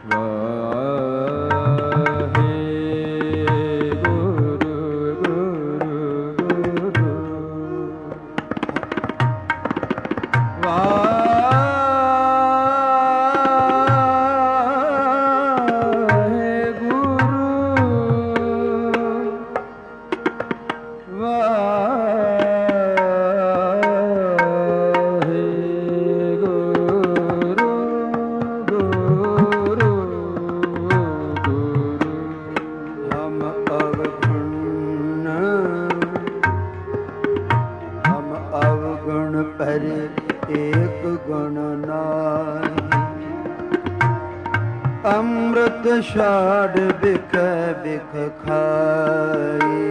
ਅੰਮ੍ਰਿਤ ਛਾੜ ਬਿਖ ਬਿਖ ਖਾਈ,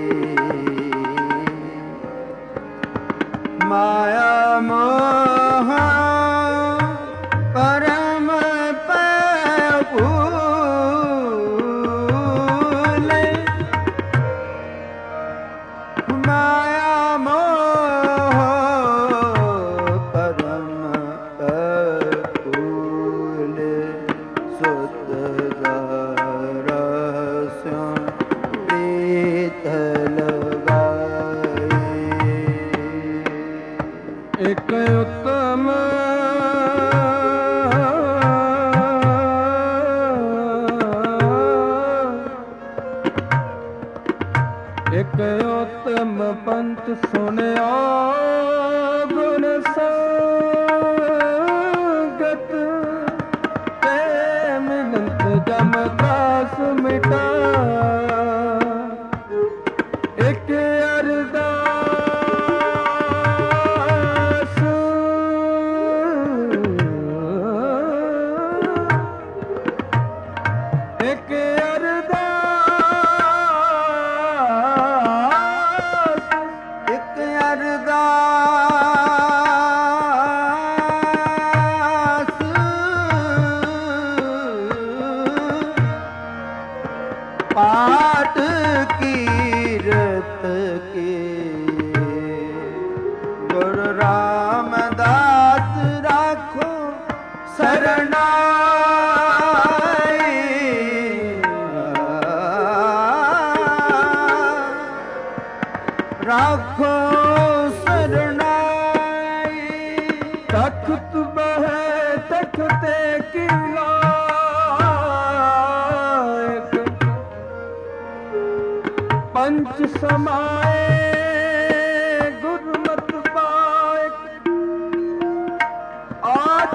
ਮਾਇਆ ਮੋਹ ਪਰਮ ਪੈ ਭੂਲੇ, ਮਾਇਆ ਮੋਹ ਪਰਮ ਪੈ ਭੂਲੇ, ਸੁਧ ਰਸਿਆ ਪ੍ਰੀਤ ਲਗਾਈ। ਇੱਕ ਉੱਤਮ ਇੱਕ ਉੱਤਮ ਪੰਥ ਸੁਣਿਆ, ਗੁਣ ਸੰਗਤ ਤੇ ਮਿਲੰਤ ਜਮ ਦਾਸ ਮਿਟਾ। ਇੱਕ ਅਰਦਾਸ ਇੱਕ ਅਰਦਾਸ ਇੱਕ ਅਰਦਾਸ ਪਾਠ ਕੀਰਤ ਕੀ, ਗੁਰੂ ਰਾਮਦਾਸ ਰਾਖੋ ਸਰਨਾਈ। ਰਾਖੋ ਸਰਨਾਈ, ਤਖਤ ਬਹਿ ਤਖਤੇ ਕੀ ਲਾਇਕ, ਪੰਚ ਸਮਾਏ ਗੁਰਮਤਿ ਪਾਇਕ। ਆਦ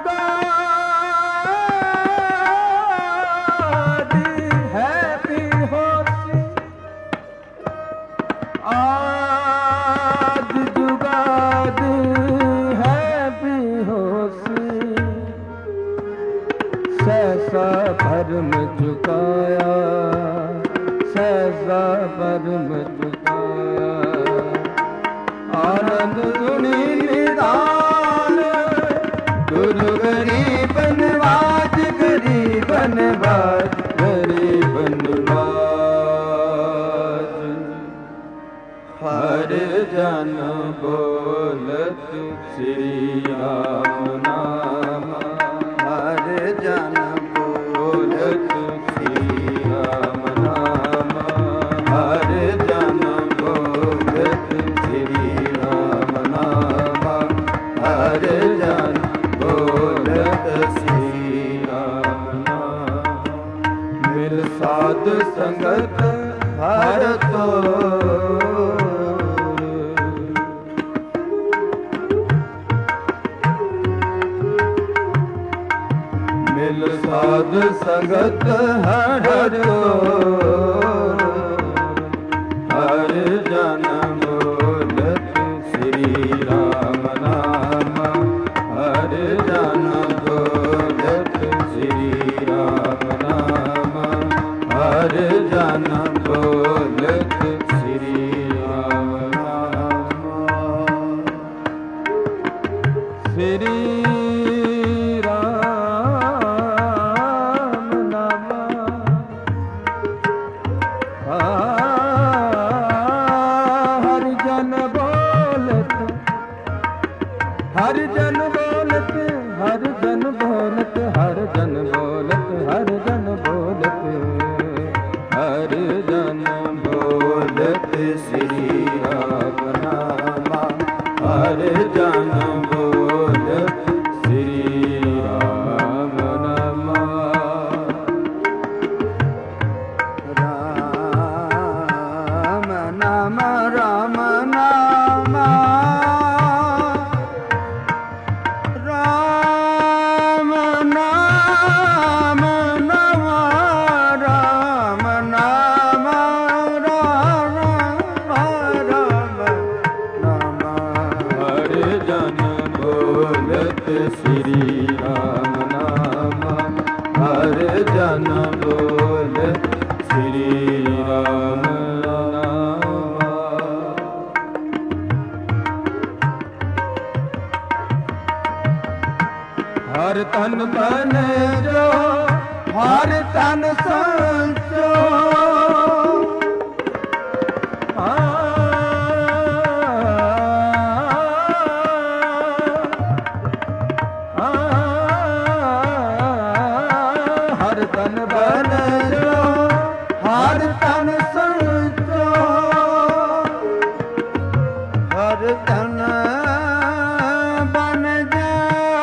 ਜੁਗਾਦਿ ਹੈ ਬਿਹੋਸੀ, ਆਦ ਜੁਗਾਦਿ ਹੈ ਬਿਹੋਸੀ। ਸਹਿਸਾ ਭਰਮ ਝੁਕਾਇਆ, ਸਹਿਸਾ ਭਰਮ ਝੁਕਾਇਆ। ਆਨੰਦ ਧੁਨੀ ਨਿਧਾਨ, ਗੁਰੂ ਗਰੀਬ ਨਵਾਜ, ਗਰੀਬ ਨਵਾਜ, ਗਰੀਬ ਨਵਾਜ। ਹਰ ਜਨ ਬੋਲਤ ਸ੍ਰੀ ਰਾਮ ਨਾਮ, ਹਰ ਜਨ ਬੋਲਤ ਸ੍ਰੀ ਰਾਮ ਨਾਮ, ਹਰ ਜਨ ਬੋਲਤ ਸ੍ਰੀ ਰਾਮ ਨਾਮ, ਹਰ ਜਨ ਬੋਲਤ ਸ੍ਰੀ ਰਾਮ ਨਾਮ। ਮਿਲ ਸਾਧ ਸੰਗਤ ਹਰ ਤੋਰ, ਮਿਲ ਸਾਧ ਸੰਗਤ ਹਰ ਤੋਰ। ਹਰ ਜਨ ਬੋਲਤ ਸ੍ਰੀ ਰਾਮ ਨਾਮ, ਹਰ ਜਨ ਬੋਲਤ ਸ੍ਰੀ ਰਾਮ ਨਾਮ, ਹਰ ਜਨ ਬੋਲਤ ਸ੍ਰੀ ਰਾਮ ਨਾਮ। ਸ੍ਰੀ ਹਰ ਜਨ ਬੋਲਤ, ਹਰ ਜਨ ਬੋਲਤ, ਹਰ ਜਨ ਬੋਲਤ। ਬੋਲਤ ਹਰ ਜਨ ਬੋਲਤ ਹਰ ਜਨ ਬੋਲਤ ਸ੍ਰੀ ਰਾਮ ਨਾਮਾ ਹਰ ਜਨ ਬੋਲਤ ਸ੍ਰੀ ਰਾਮ ਨਾਮਾ ਰਾਮ ਨਾਮ ਰਾਮ ਨਾਮ ਰਾਮ ਨਾਮ ਨਮ ਰਾਮ ਨਾਮ ਰਾਮ ਰਾਮ ਨਾਮ ਹਰ ਜਨ ਬੋਲਤ ਸ੍ਰੀ ਰਾਮ ਨਾਮ ਹਰ ਜਨ ਬੋਲਤ ਸ੍ਰੀ ਰਾਮ ਨਾਮ ਹਰ ਤਨ ਬਨ ਜੋ ਹਰ ਤਨ ਸੰਚੋ ਹਰ ਤਨ ਬਨ ਜੋ ਹਰ ਤਨ ਸੰਚੋ ਹਰ ਤਨ ਬਨ ਜਾ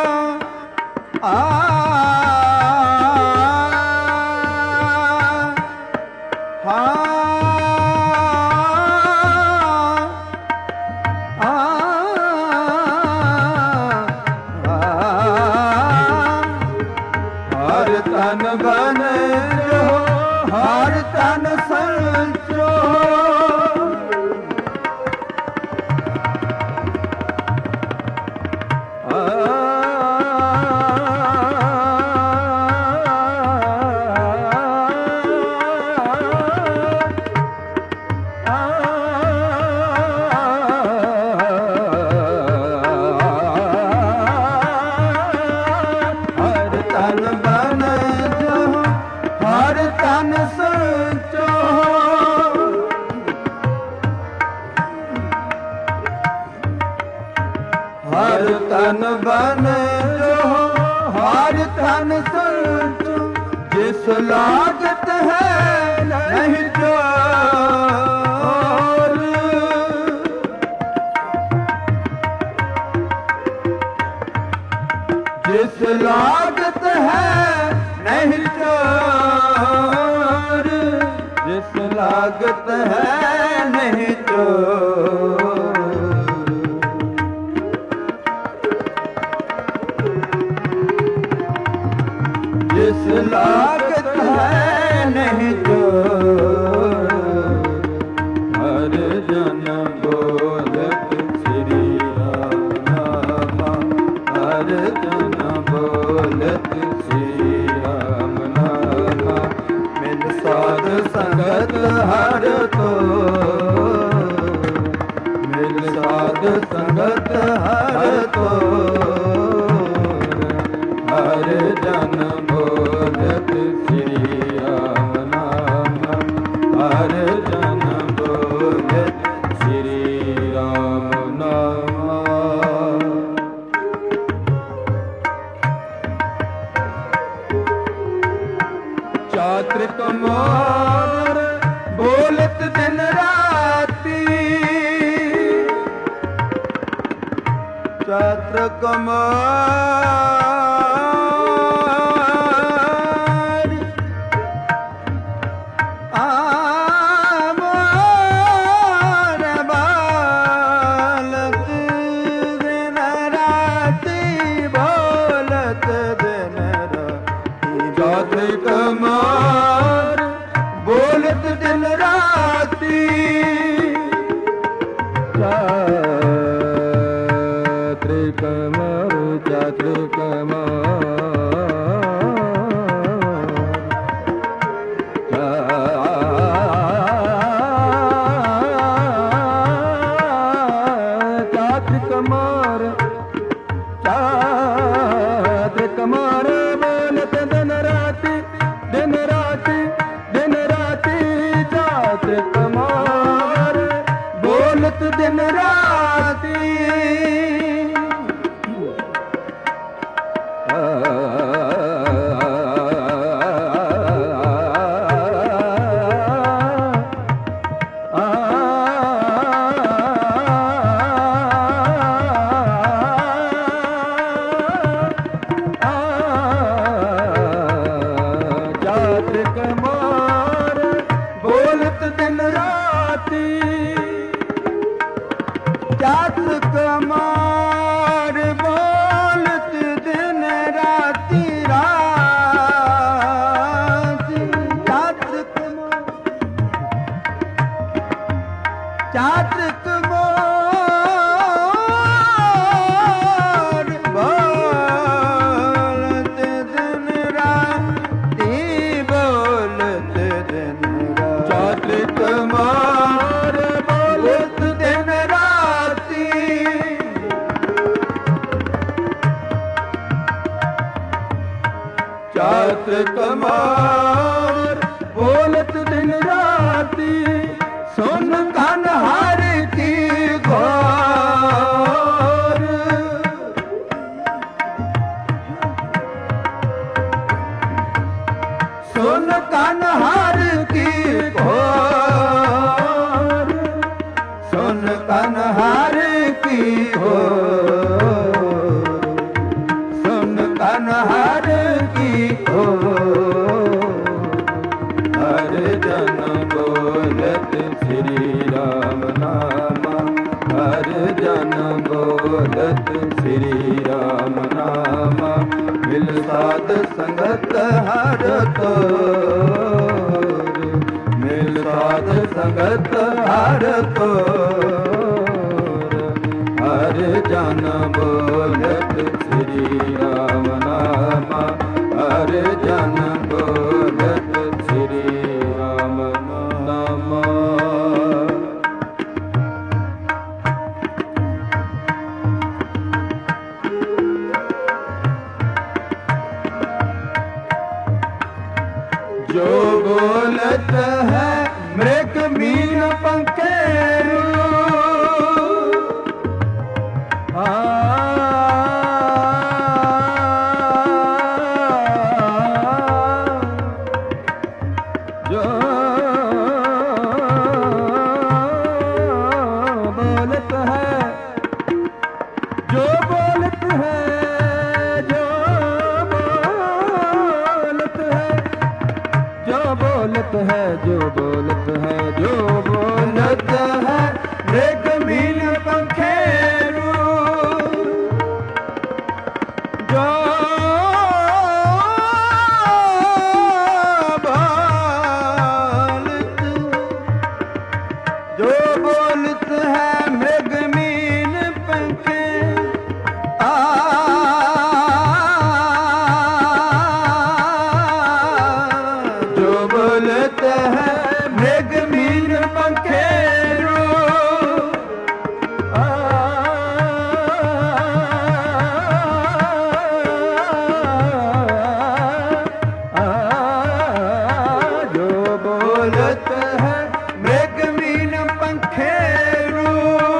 ਹਰ ਤਨ ਬਨ ਜੋ ਹਰ ਤਨ ਸੰਚੋ ਤਨ ਬਨ ਜੋ ਹਰ ਤਨ ਸੰਚੋ ਹਰ ਤਨ ਬਨ ਜੋ ਹਰ ਤਨ ਸੰਚੋ ਜਿਸ ਲਾਗਤ ਹੈ ਨਹੀਂ ਚੋਰ ਜਿਸ ਲਾਗਤ ਹੈ ਨਹੀਂ ਚੋਰ ਜਿਸ ਲਾਗਤ ਹੈ ਨਹੀਂ ਚੋਰ ਜਿਸ ਲਾਗਤ ਹੈ ਨਹੀਂ ਚੋਰ ਹਰ ਜਨ ਬੋਲਤ ਸ੍ਰੀ ਰਾਮ ਨਾਮਾ ਹਰ ਜਨ ਬੋਲਤ ਸ੍ਰੀ ਰਾਮ ਨਾਮਾ ਮਿਲ ਸਾਧ ਸੰਗਤ ਹਰ ਤੋ ਮਿਲ ਸਾਧ ਸੰਗਤ ਹਰ ਤੋ ਹਰ ਜਨ ਬੋਲਤ ਸ੍ਰੀ ਰਾਮ ਨਾਮਾ ਹਰ ਜਨ ਬੋਲਤ ਸ੍ਰੀ ਰਾਮ ਨਾਮਾ ਚਾਤ੍ਰਿਕ ਮੋਰ ਬੋਲਤ ਦਿਨ ਰਾਤੀ ਚਾਤ੍ਰਿਕ ਮੋਰ ਆਮੋਰ ਬਾਲਤ ਦਿਨ ਰਾਤੀ ਬੋਲਤ ਦਿਨ ਰਾਤੀ ਚਾਤ੍ਰਿਕ ਮੋਰ ਬੋਲਤ ਦਿਨ ਰਾਤੀ ਚਾਤ੍ਰਿਕ ਮੋਰ ਚਾਤ੍ਰਿਕ ਮੋਰ ਚਾਤ੍ਰਿਕ ਮੋਰ ਬੋਲਤ ਦਿਨ ਰਾਤੀ कमार बोलत दिन राती सुन कन हर की घोर सुन कन हर की घोर सुन कन हर की घोर सुन कन हर की घोर हर जन बोलत श्री राम नामा हर जन बोलत श्री राम नामा मिल साध संगत हर तोर मिल साध संगत हर तोर हर जन बोलत श्री राम नामा हर जन बोलत श्री राम नामा जो बोलत है मृग मीन पंखेरु जो बोलत है जो बोलत है जो बोलत है जो बोलत है जो बोलत है जो बोलत है मृग मीन पंखेरु जो बोलत है मृग मीन पंखे जो बोलत है मृग मीन पंखेरु जो बोलत है मृग मीन पंखेरु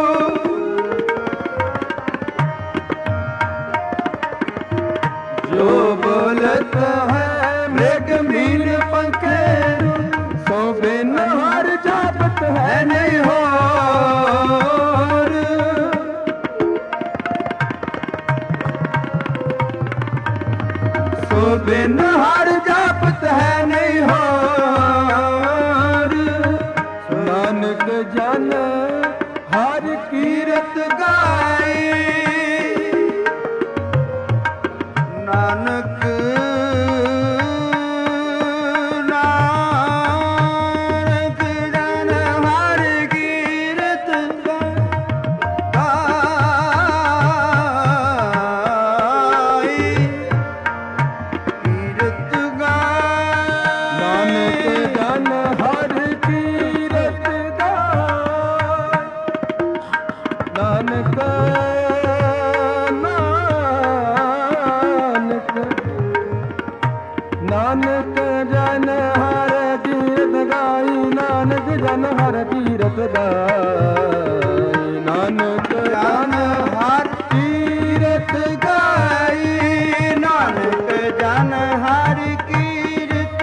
जो बोलत है मृग मीन पंखेरु सो बिन हर जापत है नहीं होर सो बिन हर जापत है नहीं होर नानक जन हर कीरत गाई नानक नानक जन हर कीरत गाई कीरत गाई नानक जन हर कीरत गाई नानक नानक जन हर कीरत गाई नानक जन हर कीरत गाई नानक जन हर कीरत गाई नानक जन हर कीरत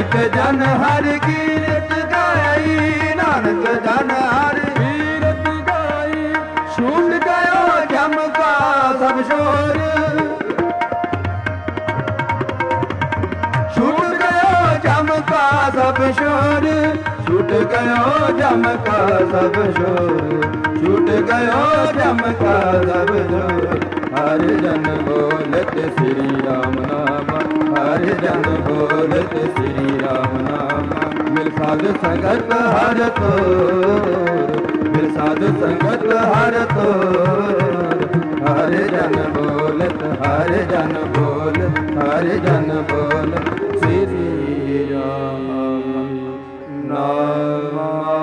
नानक जन हर कीरत गाई, नानक जन हर कीरत गाई। छूट गयो जम का सब शोर, छूट गयो जम का सब शोर, छूट गयो जम का सब शोर, छूट गयो जम का सब शोर। हर जन बोलत श्री राम नाम, हर जन बोलत श्री राम नाम। मिल साध संगत हर तोर, मिल साध संगत हर तोर। हर जन बोलत, हर जन बोलत, हर जन बोलत श्री राम नाम।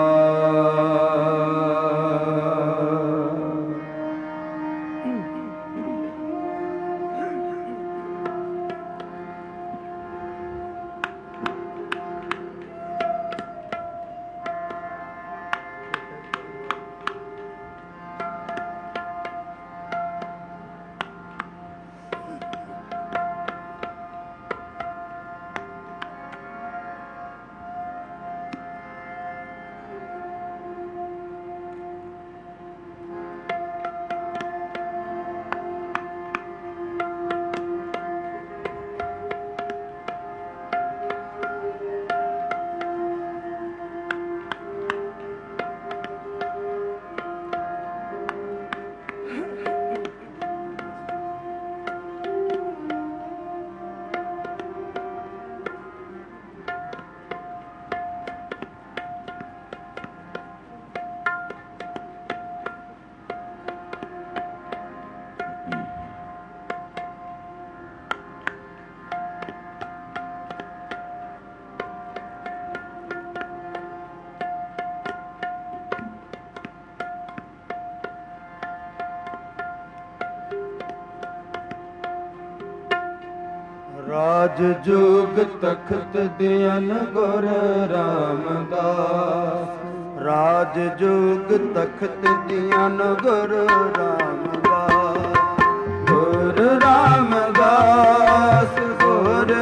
राज जोग तख्त दियन गुर रामदास, राज जोग तख्त दियन गुर रामदास। गुर रामदास, गुर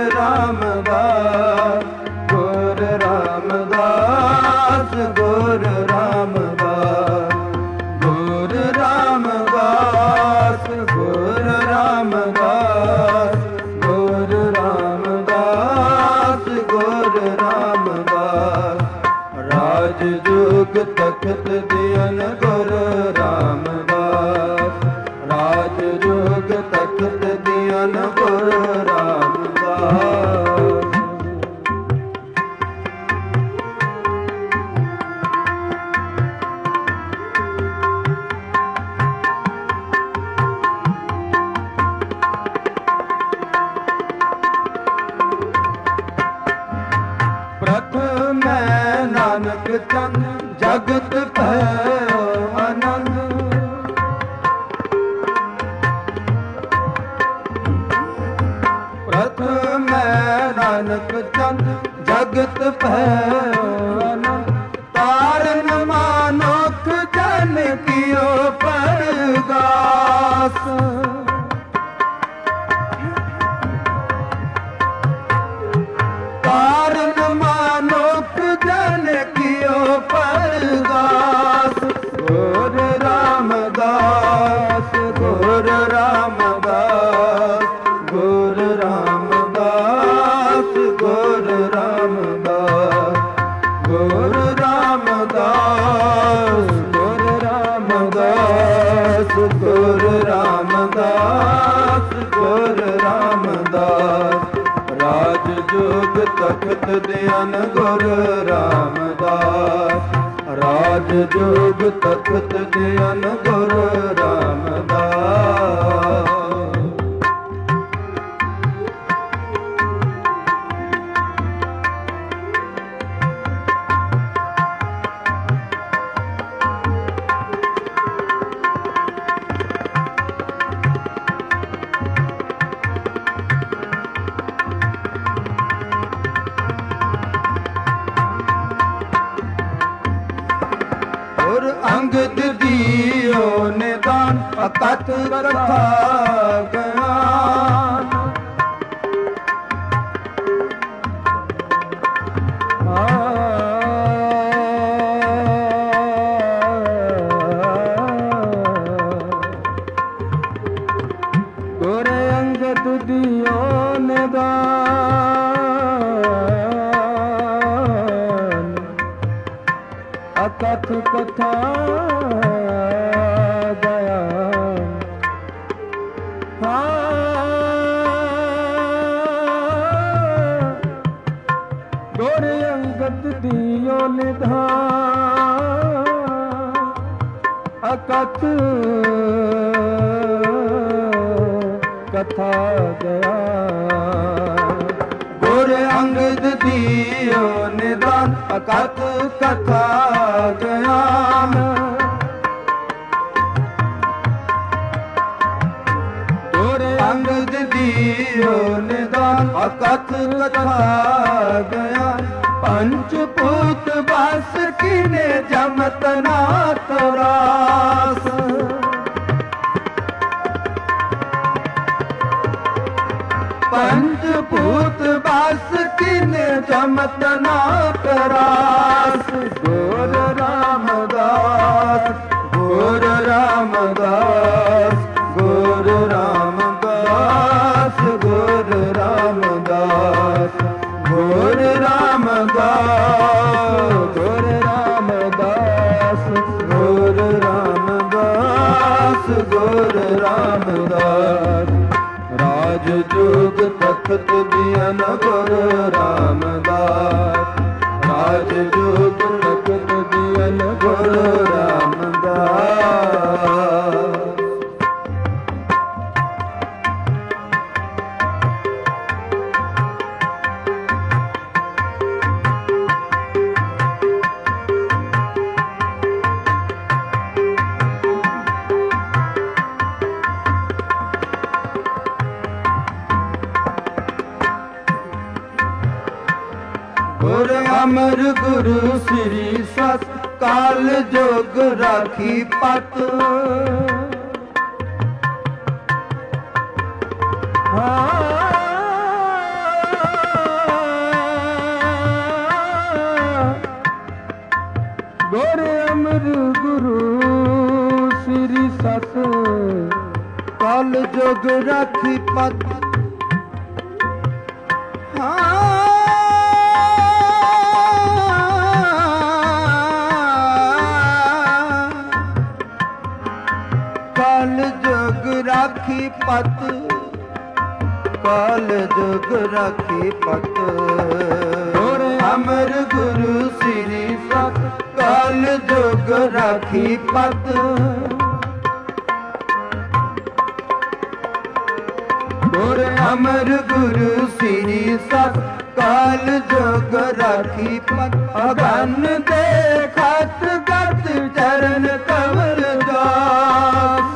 रामदास, गुर रामदास, गुर रामदास, गुर रामदास, गुर रामदास, गुर रामदास, गुर रामदास। राज जोग तख्त दियन गुर रामदास, राज जोग तख्त दियन गुर रामदास। प्रथम नानक चंद जगत भयो आनंद, प्रथम नानक चंद जगत भयो आनंद। तारन मानुख जन कियो परगास, तारन मानुख जन कियो परगास। गुर रामदास, गुर रामदास, गुर रामदास, गुर रामदास, गुर रामदास, गुर रामदास, गुर रामदास, गुर रामदास। राज जोग तख्त दियन गुर रामदास, राज जोग तख्त दियन गुर रामदास। और अंगद दियो निदान अकथ कथा ज्ञान, ਅਕਥ ਕਥਾ ਗਿਆ। ਗੁਰ ਅੰਗਦ ਦੀਓ ਨਿਦਾਨ ਅਕਥ ਕਥਾ ਗਿਆਨ। ਗੁਰ ਅੰਗਦ ਦੀਓ ਨਿਦਾਨ ਅਕਥ ਕਥਾ ਗਿਆਨ। ਪੰਚ ਭੂਤ ਬਸ ਕੀਨੇ ਜਮਤ ਨਾਥ ਰਾਸ। ਪੰਚ ਭੂਤ ਬਸ ਕੀਨੇ ਜਮਤ ਨਾਥ ਰਾਸ। ਗੁਰ ਰਾਮਦਾਸ ਗੁਰ ਰਾਮਦਾਸ ਗੁਰ ਰਾਮਦਾਸ ਗੁਰ ਰਾਮਦਾਸ ਗੁਰ ਰਾਮਦਾਸ ਗੁਰ ਰਾਮਦਾਸ ਗੁਰ ਰਾਮਦਾਸ ਗੁਰ ਰਾਮਦਾਸ। ਰਾਜ ਜੋਗ ਤਖਤ ਦਿਆਨ ਗੁਰ ਰਾਮਦਾਸ। ਰਾਜ ਜੋਗ ਤਖਤ ਦਿਆਨ ਗੁਰ ਰਾਮਦਾਸ। ਗੁਰ ਅਮਰ ਗੁਰੂ ਸ੍ਰੀ ਸਤ ਕਾਲ ਜੋਗ ਰਾਖੀ ਪਤ। ਗੁਰ ਅਮਰ ਗੁਰੂ ਸ੍ਰੀ ਸਤ ਕਾਲ ਜੋਗ ਰਾਖੀ ਪਤ। ਕਾਲ ਜੁਗ ਰਾਖੀ ਪਤ ਕਾਲ ਜੁਗ ਰਾਖੀ ਪਤ। ਗੁਰ ਅਮਰ ਗੁਰੂ ਸ੍ਰੀ ਸਤ ਕਾਲ ਜੁਗ ਰਾਖੀ ਪਤ। ਗੁਰ ਅਮਰ ਗੁਰੂ ਸ੍ਰੀ ਸਤ ਕਾਲ ਜੁਗ ਰਾਖੀ ਪਤ। ਅਗਨ ਦੇ ਖਤ ਗਤ ਚਰਨ ਕਮਲ ਦਾਸ।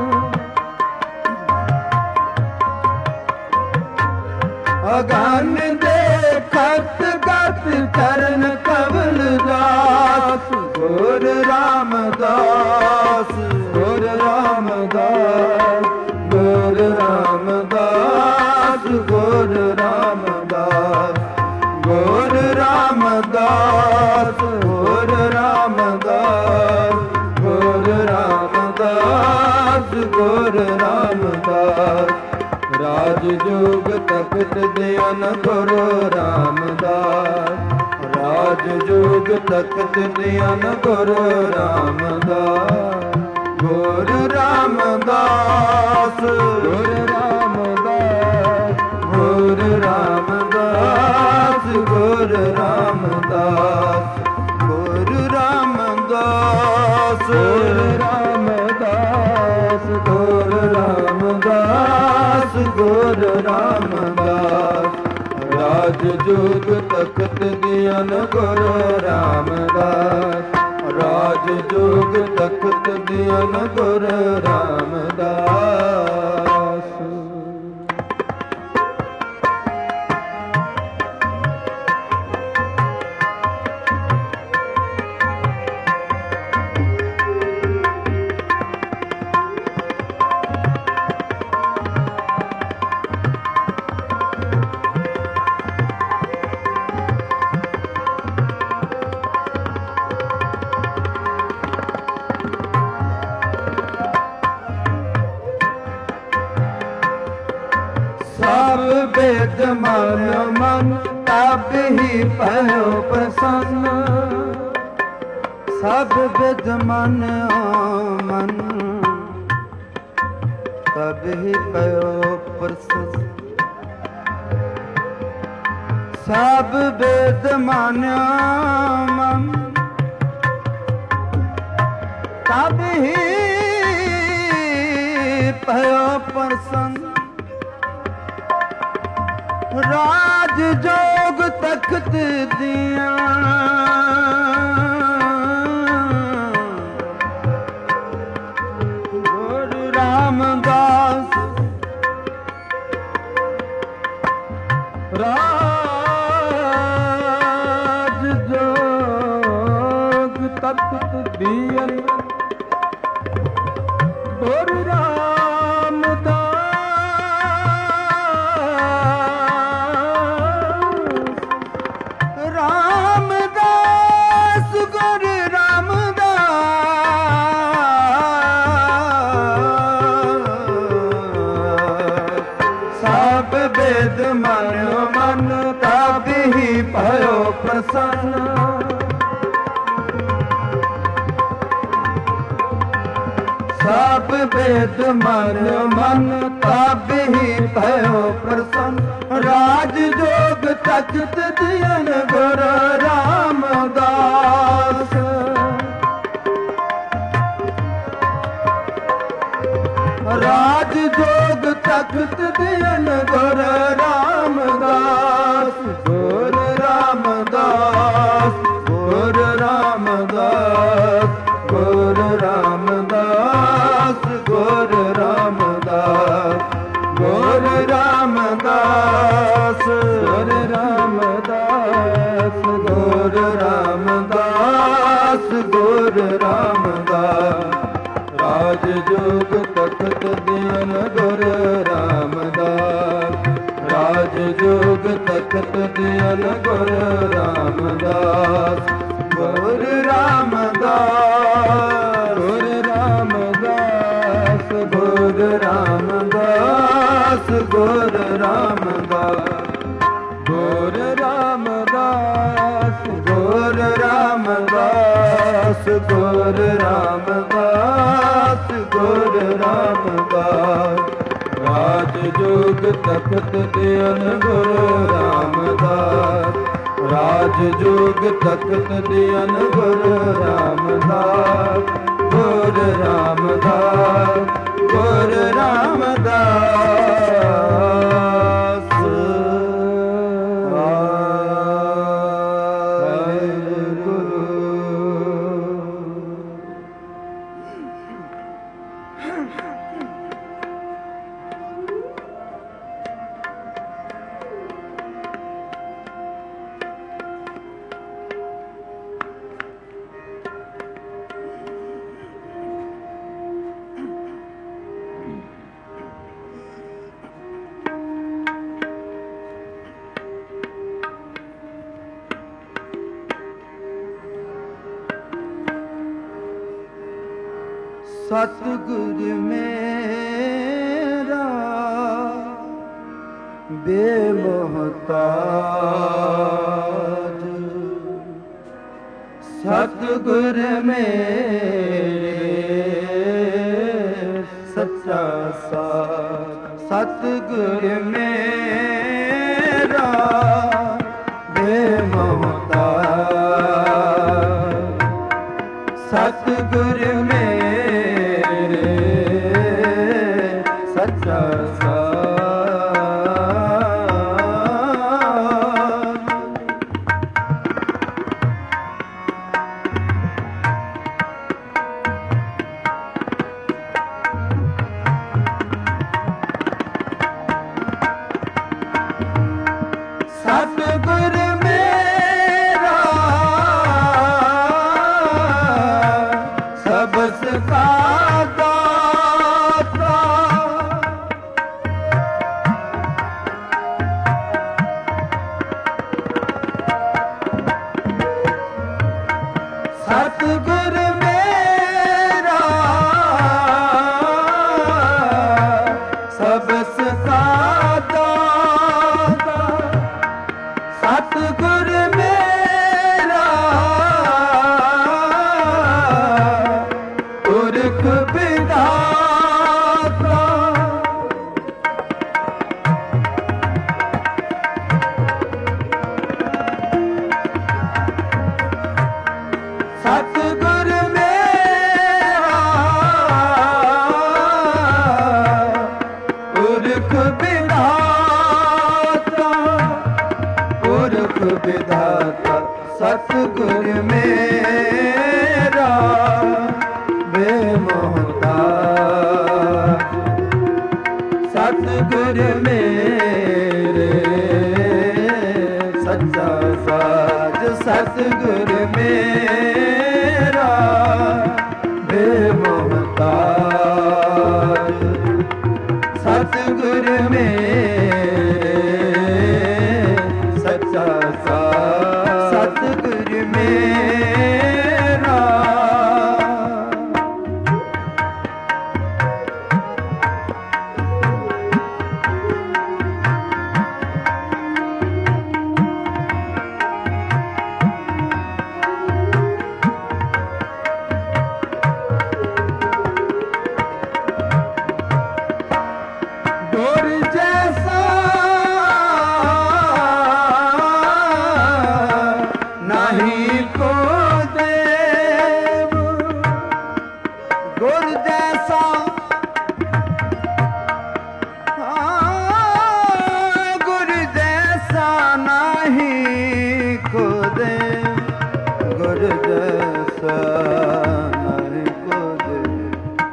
ਅਗਨ ਦੇ ਖਤ ਗਤ ਚਰਨ ਕਮਲ ਦਾਸ। ਗੁਰ ਰਾਮਦਾਸ ਗੁਰ ਰਾਮਦਾਸ ਗੁਰ ਰਾਮਦਾਸ ਗੁਰ ਰਾਮਦਾਸ ਗੁਰ ਰਾਮਦਾਸ ਗੁਰ ਰਾਮਦਾਸ ਗੁਰ ਰਾਮਦਾਸ ਗੁਰ ਰਾਮਦਾਸ। ਰਾਜ ਜੋਗ ਤਖਤ ਦਿਆਨ ਗੁਰ ਰਾਮਦਾਸ। ਰਾਜ ਜੋਗ ਤਖਤ ਦਿਆਨ ਗੁਰ ਰਾਮਦਾਸ। ਗੁਰ ਰਾਮਦਾਸ ਗੁਰ ਰਾਮਦਾਸ ਗੁਰ ਰਾਮਦਾਸ ਗੁਰ ਰਾਮਦਾਸ ਗੁਰ ਰਾਮਦਾਸ ਗੁਰ ਰਾਮਦਾਸ ਗੁਰ ਰਾਮਦਾਸ ਗੁਰ ਰਾਮਦਾਸ। ਰਾਜ ਜੋਗ ਤਖਤ ਦਿਆਨ ਗੁਰ ਰਾਮਦਾਸ। ਰਾਜ ਜੋਗ ਤਖਤ ਦਿਆਨ ਗੁਰ ਰਾਮਦਾਸ। ਸਭ ਵੇਦ ਮਨ ਮਨ ਤਬ ਹੀ ਭਇਓ ਪ੍ਰਸੰਨ। ਸਭ ਵੇਦ ਮਨ ਮਨ ਤਬ ਹੀ ਭਇਓ ਪ੍ਰਸੰਨ। ਸਭ ਵੇਦ ਮਨ ਮਨ ਤਬ ਹੀ ਭਇਓ ਪ੍ਰਸੰਨ ਰਾਜ ਜੋਗ ਤਖਤ ਦੀਆਂ ਗੁਰੂ ਰਾਮਦਾਸ ਰਾਜ ਜੋਗ ਤਖਤ ਦੀਆਂ ਗੁਰੂ ਭਇਓ ਪ੍ਰਸੰਨ ਸਭ ਵੇਦ ਮਨ ਤਬ ਹੀ ਭਇਓ ਪ੍ਰਸੰਨ ਰਾਜ ਜੋਗ ਤਖਤ ਦਿਯਨ ਗੁਰ ਰਾਮਦਾਸ ਰਾਜ ਜੋਗ ਤਖਤ ਦਿਯਨ ਗੁਰ ਰਾਮਦਾਸ ਗੁਰ ਰਾਮਦਾਸ ਗੁਰ ਰਾਮਦਾਸ ਗੁਰ ਰਾਮਦਾਸ ਗੁਰ ਰਾਮਦਾਸ ਗੁਰ ਰਾਮਦਾਸ ਗੁਰ ਰਾਮਦਾਸ ਗੁਰ ਰਾਮਦਾਸ ਗੁਰ ਰਾਮਦਾਸ ਰਾਜ ਜੋਗ ਤਖਤ ਦਿਯਨ ਗੁਰ ਰਾਮਦਾਸ ਰਾਜ ਜੋਗ ਤਖਤ ਦਿਯਨ ਗੁਰ ਰਾਮਦਾਸ ਗੁਰ ਰਾਮਦਾਸ ਗੁਰ ਰਾਮਦਾਸ ਗੁਰ ਰਾਮਦਾਸ ਗੁਰ ਰਾਮਦਾਸ ਗੁਰ ਰਾਮਦਾਸ ਗੁਰ ਰਾਮਦਾਸ ਗੁਰ ਰਾਮਦਾਸ ਗੁਰ ਰਾਮਦਾਸ ਰਾਜ ਜੋਗ ਤਖਤ ਦਿਯਨ ਗੁਰ ਰਾਮਦਾਸ ਰਾਜ ਜੋਗ ਤਖਤ ਦਿਯਨ ਗੁਰ ਰਾਮਦਾਸ ਗੁਰ ਰਾਮਦਾਸ ਗੁਰ ਰਾਮਦਾਸ ਵਾਹਿਗੁਰੂ। ਸਤਿਗੁਰ ਮੇਰਾ ਬੇਮੋਹਤਾਜ ਸਤਿਗੁਰ ਮੇਰੇ ਸੱਚਾ ਸਾਥ ਸਤਿਗੁਰ ਮੇਰਾ ਬੇਮੋਹਤਾਜ ਸਤਿਗੁਰ ਸੱਚਾ ਸਤਿਗੁਰ ਮੇਰਾ ਸਭ ਸਿਖਾ ਸਤਿਗੁਰ ਮੇਰਾ ਸਭ ਸਿਖਾਤਾ ਸਤਿਗੁਰ ਮੇਰਾ ਪੁਰਖ ਵਿਧਾਤਾ ਸਤਿਗੁਰ ਮੇਰਾ ਮੇਰੇ ਸੱਚਾ ਸਤਿਗੁਰ ਮੇਰਾ। ਗੁਰ ਜੈਸਾ ਨਹੀਂ ਕੋ ਦੇਵ, ਗੁਰ ਜੈਸਾ ਗੁਰ ਜੈਸਾ ਨਹੀਂ ਕੋ ਦੇਵ, ਗੁਰ ਜੈਸਾ ਨਹੀਂ ਕੋ ਦੇਵ,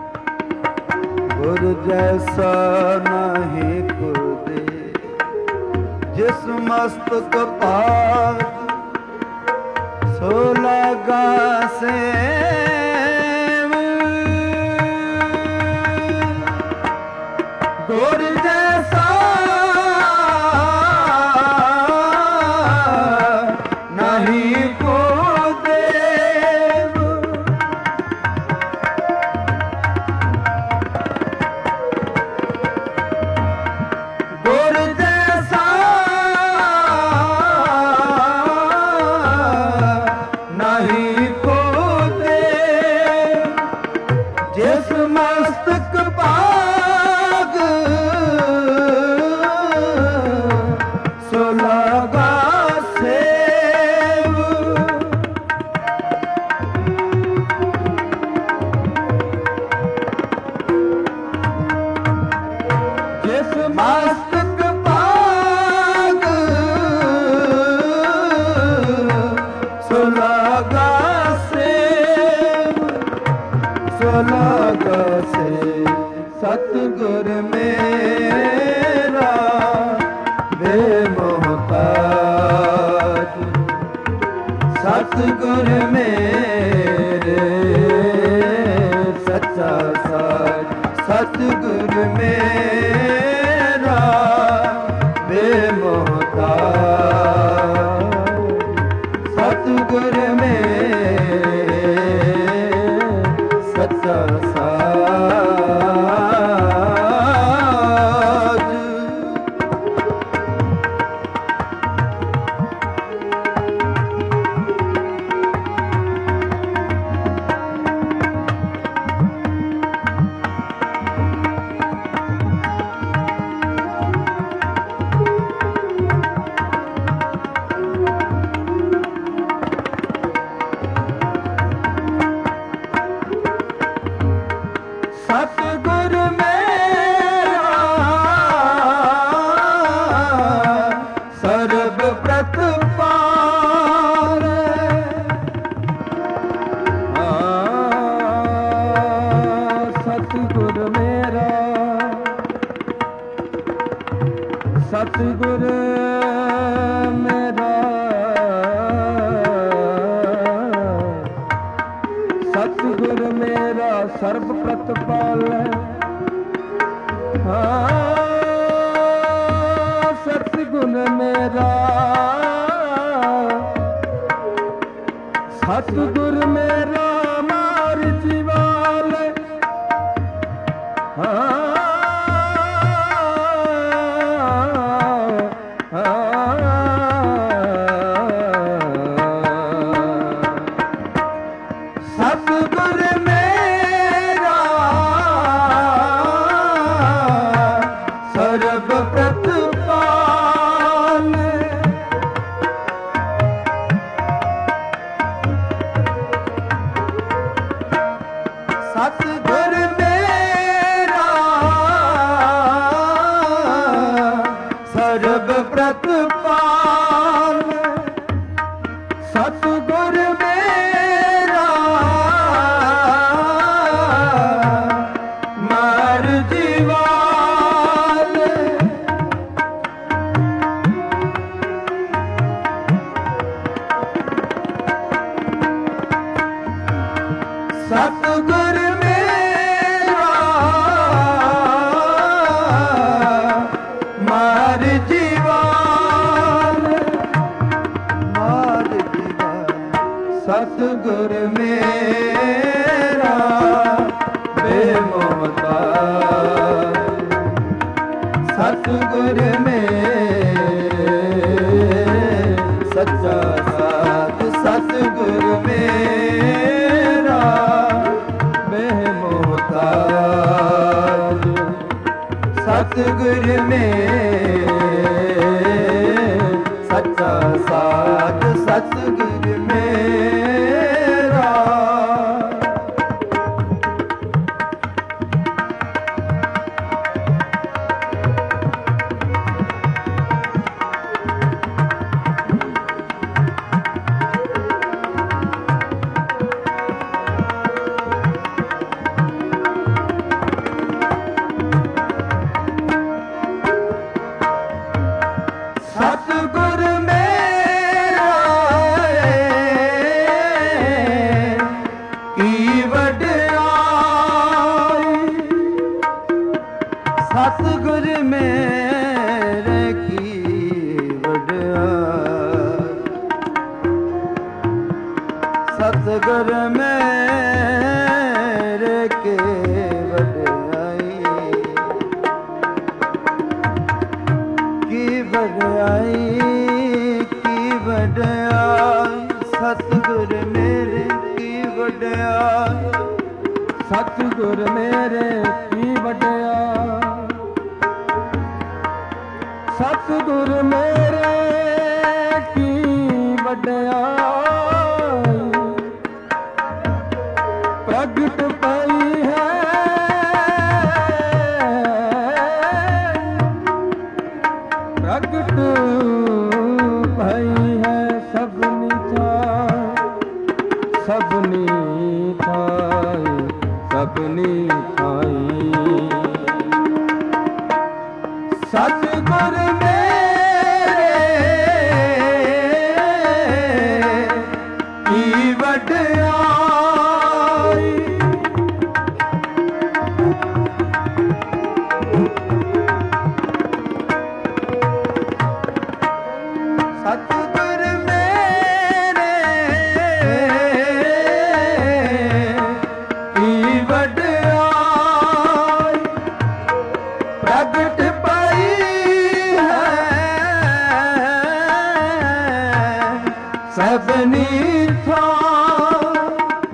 ਗੁਰ ਜੈਸਾ ਨਹੀਂ ਕੋ ਦੇਵ। ਜਿਸ ਮਸਤਕ ਪਾਰ ਸੋ ਲਗਾ ਸੇਵ, ਗੁਰ ਜੈਸਾ ਨਹੀਂ ਕੋ ਦੇਵ। ਗੁਰ ਜੈਸਾ ਨਹੀਂ ਕੋ ਦੇਵ। ਜਿਸ ਮਸਤਕ ਭਾਗ ਸੋ ਲਗਾ ਸੇਵ, ਜਿਸ ਮਸਤਕ ਭਾਗ ਸੋ ਲਗਾ ਸੇਵ, ਸੋ ਲਗਾ ਸੇਵ। ਸਤਿਗੁਰ ਮੇਰਾ ਬੇਮੁਹਤਾਜ, ਸਤਿਗੁਰ ਮੇਰੇ ਸੱਚਾ ਸਾਜ। ਸਤਿਗੁਰ ਮੇਰਾ ਬੇਮੁਹਤਾਜ, ਸਤਿਗੁਰ ਮੇਰੇ ਸੱਚਾ ਸਾਜ। ਸਤਿਗੁਰ ਮੇਰਾ ਸਰਬ ਪ੍ਰਤਪਾਲ, ਸਤਿਗੁਰ ਮੇਰਾ, ਸਤਿਗੁਰ ਮੇਰਾ, ਸਤਿਗੁਰ ਮੇਰਾ ਸਰਬ ਪ੍ਰਤਪਾਲ। ਸਤਿਗੁਰ ਮੇਰਾ, ਸਤਿਗੁਰ ਮੇਰਾ ਮਾਰ ਜੀਵਾਲ। ਸਤਿਗੁਰ ਮੇਰਾ ਸਰਬ ਪ੍ਰਤਪਾਲ। मोहताज सतगुर में सच्चा साध सतगुर मेरा सतगुर मेरा की वड्याई सतगुर मेरे की वड्याई सतगुर मेरे के वड्याई की वड्याई सतगुर मेरे की वड्याई सतगुर मेरे की वड्याई सतगुर मेरे की वड्याई प्रगट पई है प्रगट भई है सबनी ठाई सबनी ठाई सतगुर मेरे की वड्याई सतगुर मेरे की वड्याई प्रगट पई है सबनी ठाई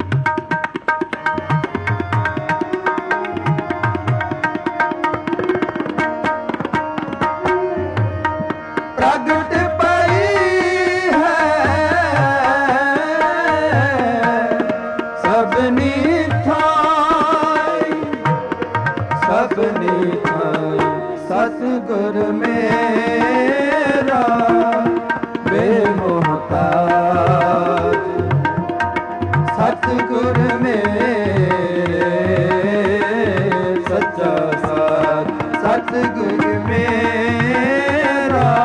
प्रगट सबनी ठाई सबनी ठाई सतगुर मेरा बेमोहताज सतगुर मेरे सच्चा साथ सतगुर मेरा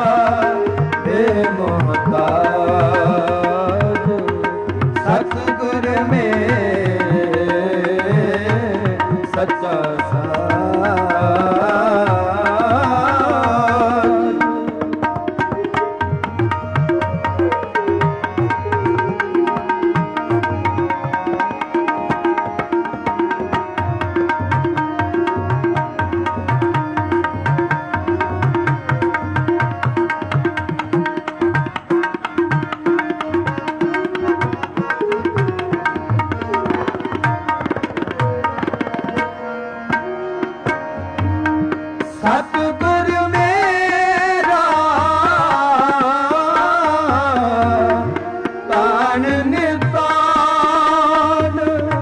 बेमोहताज सतगुर में सच्चा साथ सतगुर मेरा तान नितान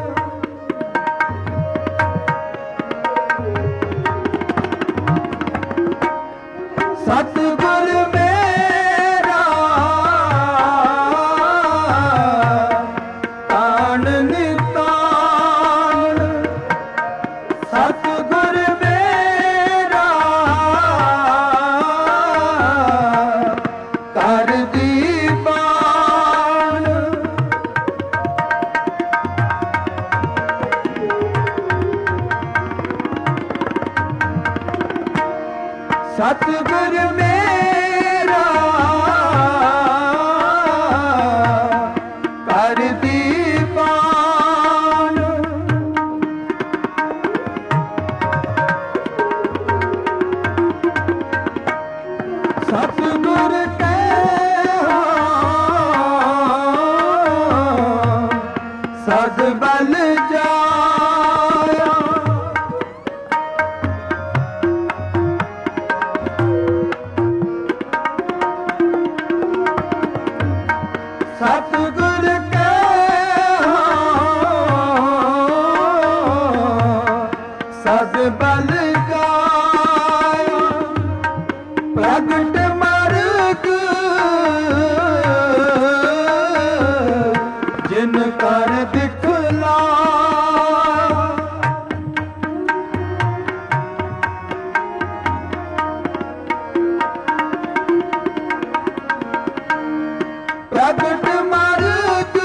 सतगुर मेरा तान नितान सतगुर कर दीवान सतगुर मेरा कर दीवान सतगुर के सद बल जाया सद बल गाया प्रगट मार्ग जिन कर दिखला प्रगट मार्ग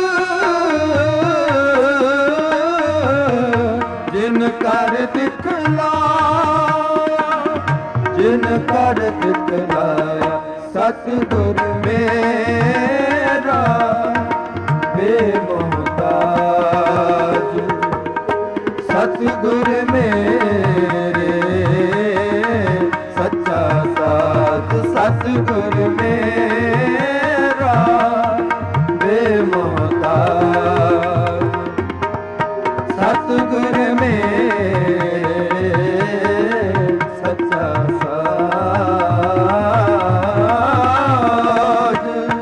जिन कर दिखला जिन कर दिखलाया सतगुर मेरा बेमोहताज सतगुर मेरे सच्चा साथ सतगुर मेरा बेमोहताज सतगुर मेरे सच्चा साथ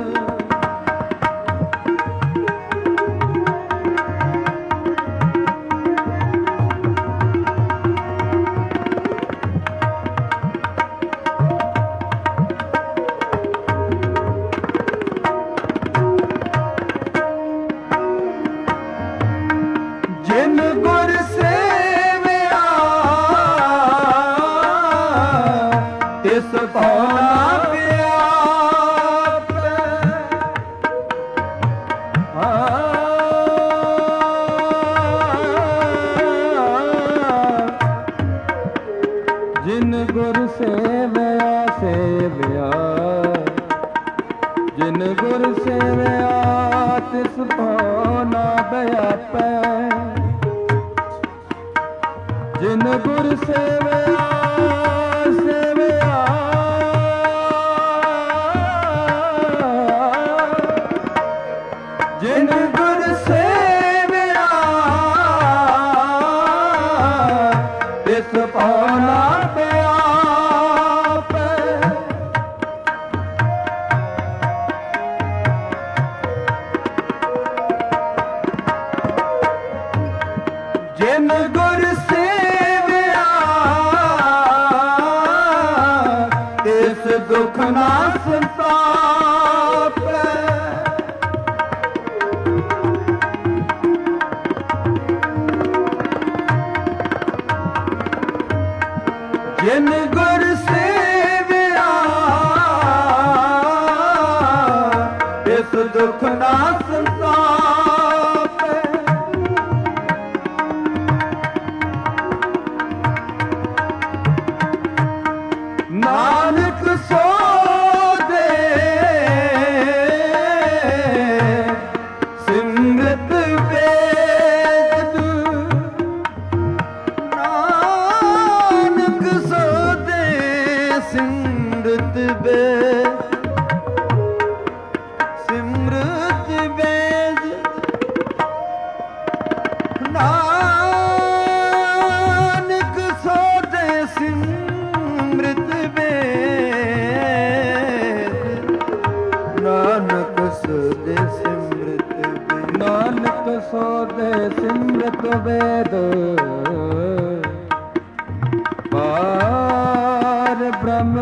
जिन गुर सेविया तिस पाना व्याप जिन गुर सेविया सेविया जिन गुर सेविया तिस पाना व्याप जिन गुर सेविया सेविया जिन गुर सेविया तिस पाना व्याप जिन गुर सेविया तिस दुख ना संताप जिन गुर सेविया तिस दुख ना संताप नानक सो दे सिमरत वेद नानक सो दे सिमरत वेद सिमरत वेद नानक सो दे सिमरत नानक सोदे सिमरत नानक सोदे सिमरत वेद पार ब्रह्म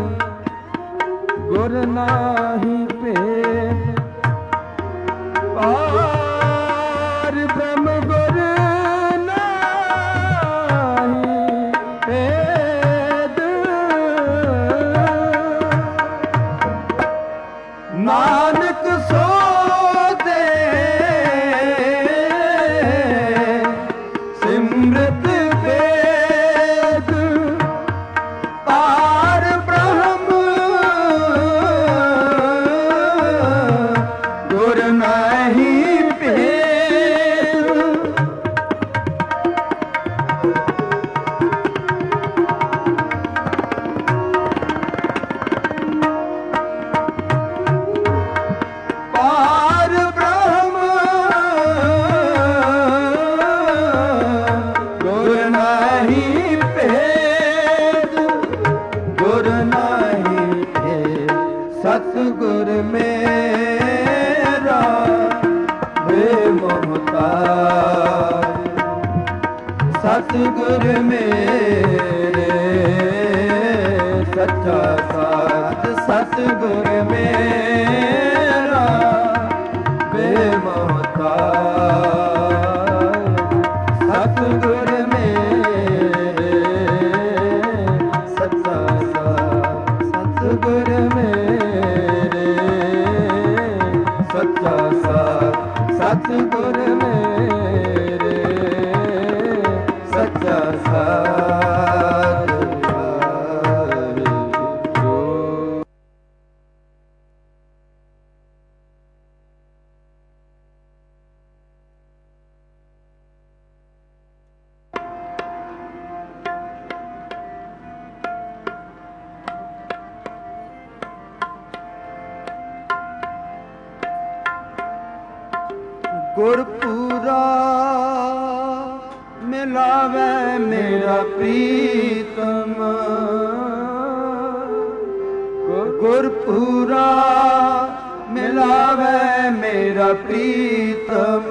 गुर नाही भेद पार ब्रह्म गुर नाही भेद नानक सो दे सिमरत वेद पार ब्रह्म गुर नहीं भेद पार ब्रह्म गुर नहीं भेद गुर नहीं भेद सतगुर मेरा बेमोहताज सत ਸਤਿਗੁਰ ਮੇਰੇ ਸੱਚਾ ਸਾਧ ਸਤਿਗੁਰ ਮੇਰਾ ਬੇਮੋਹਤਾਜ ਸਤਿਗੁਰ ਮੇਰੇ ਸੱਚਾ ਸਾਧ ਸਤਿਗੁਰ ਮੇਰੇ ਸੱਚਾ ਸਾਧ ਸਤਿਗੁਰ ਮੇਰੇ ਸੱਚਾ ਸਾਧ ਗੁਰਪੂਰਾ ਮਿਲਾਵੇ ਮੇਰਾ ਪ੍ਰੀਤਮ ਗੁਰਪੂਰਾ ਮਿਲਾਵੇ ਮੇਰਾ ਪ੍ਰੀਤਮ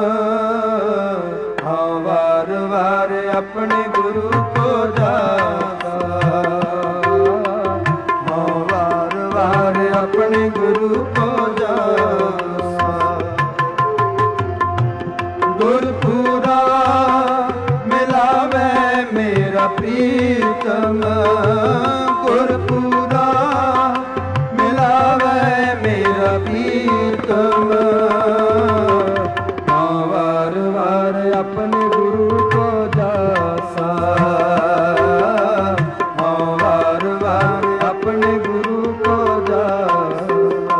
ਹਾਂ ਵਾਰ ਵਾਰ ਆਪਣੇ ਗੁਰੂ ਕੋ ਜਾਦਾ ਹਾਂ ਵਾਰ ਵਾਰ ਆਪਣੇ ਗੁਰੂ ਕੋ ਜਾਦਾ ਗੁਰਪੂਰਾ ਮਿਲਾਵੇ ਮੇਰਾ ਪ੍ਰੀਤਮ ਗੁਰਪੂਰਾ ਮਿਲਾਵੇ ਮੇਰਾ ਪ੍ਰੀਤਮ ਹਾਂ ਵਾਰ ਵਾਰ ਆਪਣੇ ਗੁਰੂ ਕੋ ਜਾਸਾ ਹਾਂ ਵਾਰ ਵਾਰ ਆਪਣੇ ਗੁਰੂ ਕੋ ਜਾਸਾ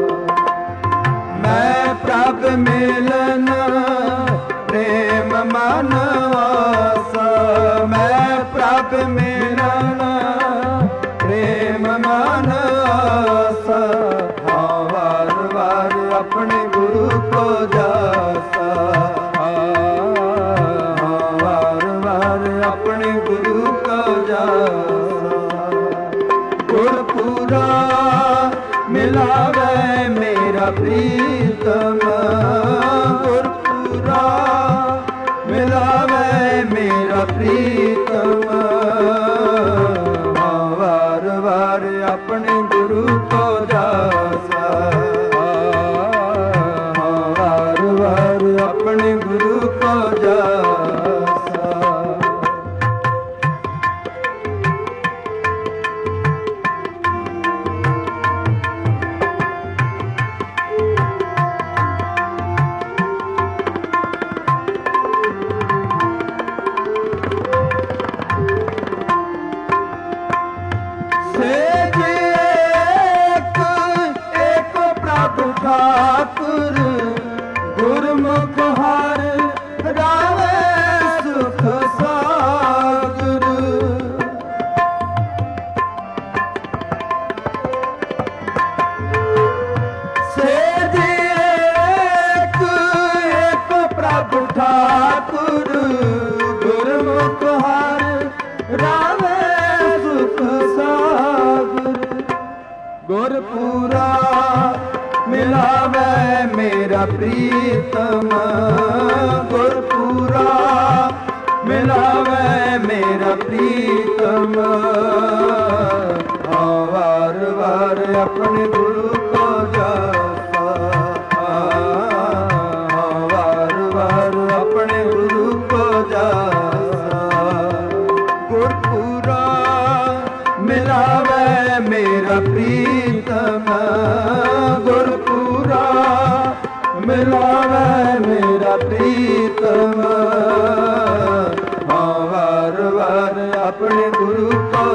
ਮੈਂ ਪ੍ਰਭ ਮਿਲਨ ਪ੍ਰੇਮ ਮਨ ਆਸਾ ਮੈਂ ਪ੍ਰਭ ਮਿਲਨ ਪ੍ਰੇਮ ਮਨ ਆਸਾ ਹਾਂ ਵਾਰ ਵਾਰ ਆਪਣੇ ਗੁਰੂ ਕੋ ਜਾਸਾ ਹਾਂ ਵਾਰ ਵਾਰ ਆਪਣੇ ਗੁਰੂ ਕੋ ਜਾਸਾ ਗੁਰਪੂਰਾ ਮਿਲਾਵੇ ਮੇਰਾ ਪ੍ਰੀਤਮ ਗੁਰਪੂਰਾ ਮਿਲਾਵੇ ਮੇਰਾ ਪ੍ਰੀਤਮ ਹਾਂ ਵਾਰ ਵਾਰ ਆਪਣੇ ਗੁਰੂ ਕੋ ਜਾਸਾ ਹਾਂ ਵਾਰ ਵਾਰ ਆਪਣੇ ਗੁਰੂ ਕੋ ਜਾਸਾ ਠਾਕੁਰ ਗੁਰਮੁਖ ਹਰ ਰਾਵੇ ਸੁਖ ਸਾਗਰ ਸੇਜ ਏਕ ਏਕ ਪ੍ਰਭ ਠਾਕੁਰ ਗੁਰਮੁਖ ਹਰ ਰਾਵੇ ਸੁਖ ਸਾਗਰ ਗੁਰਪੂਰਾ ਮਿਲਾਵੇ ਮੇਰਾ ਪ੍ਰੀਤਮ ਗੁਰਪੂਰਾ ਮਿਲਾਵੇ ਮੇਰਾ ਪ੍ਰੀਤਮ ਹਾਂ ਵਾਰ ਵਾਰ ਆਪਣੇ ਗੁਰੂ ਕੋ ਜਾਸਾ ਹਾਂ ਵਾਰ ਵਾਰ ਆਪਣੇ ਗੁਰੂ ਕੋ ਜਾਸਾ ਗੁਰਪੂਰਾ ਮਿਲਾਵੇ ਮੇਰਾ ਪ੍ਰੀਤਮ ਗੁਰਪੂਰਾ ਮਿਲਾਵੇ ਮੇਰਾ ਪ੍ਰੀਤਮ ਹਾਂ ਵਾਰ ਵਾਰ ਆਪਣੇ ਗੁਰੂ ਕੋ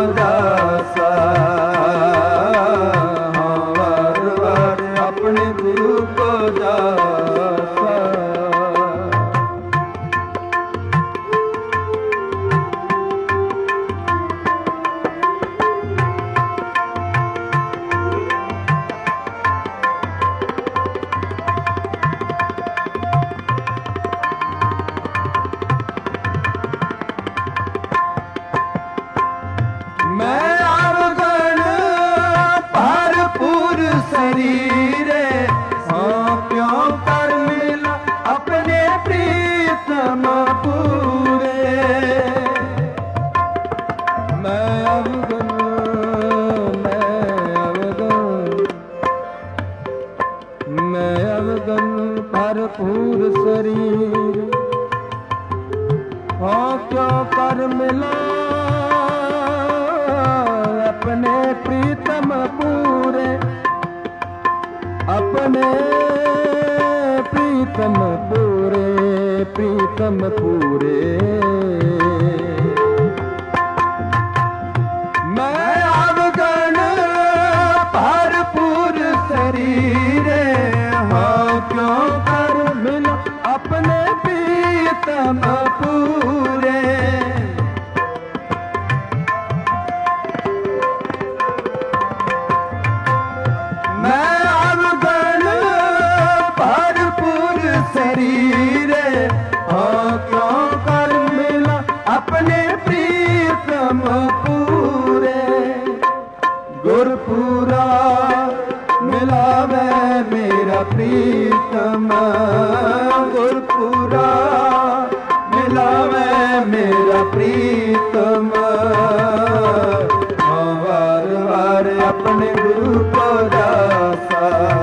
कर मिला अपने प्रीतम पूरे, अपने प्रीतम पूरे, प्रीतम पूरे। मैं अवगण भरपूर शरीरे, हाँ क्यों कर मिला अपने प्रीतम पूरे। शरीरे हाँ क्यों कर मिला अपने प्रीतम पूरे। गुरपुरा मिला मैं मेरा प्रीतम, गुरपुरा मिला मैं मेरा प्रीतम। हाँ वार वार अपने गुरु को दासा,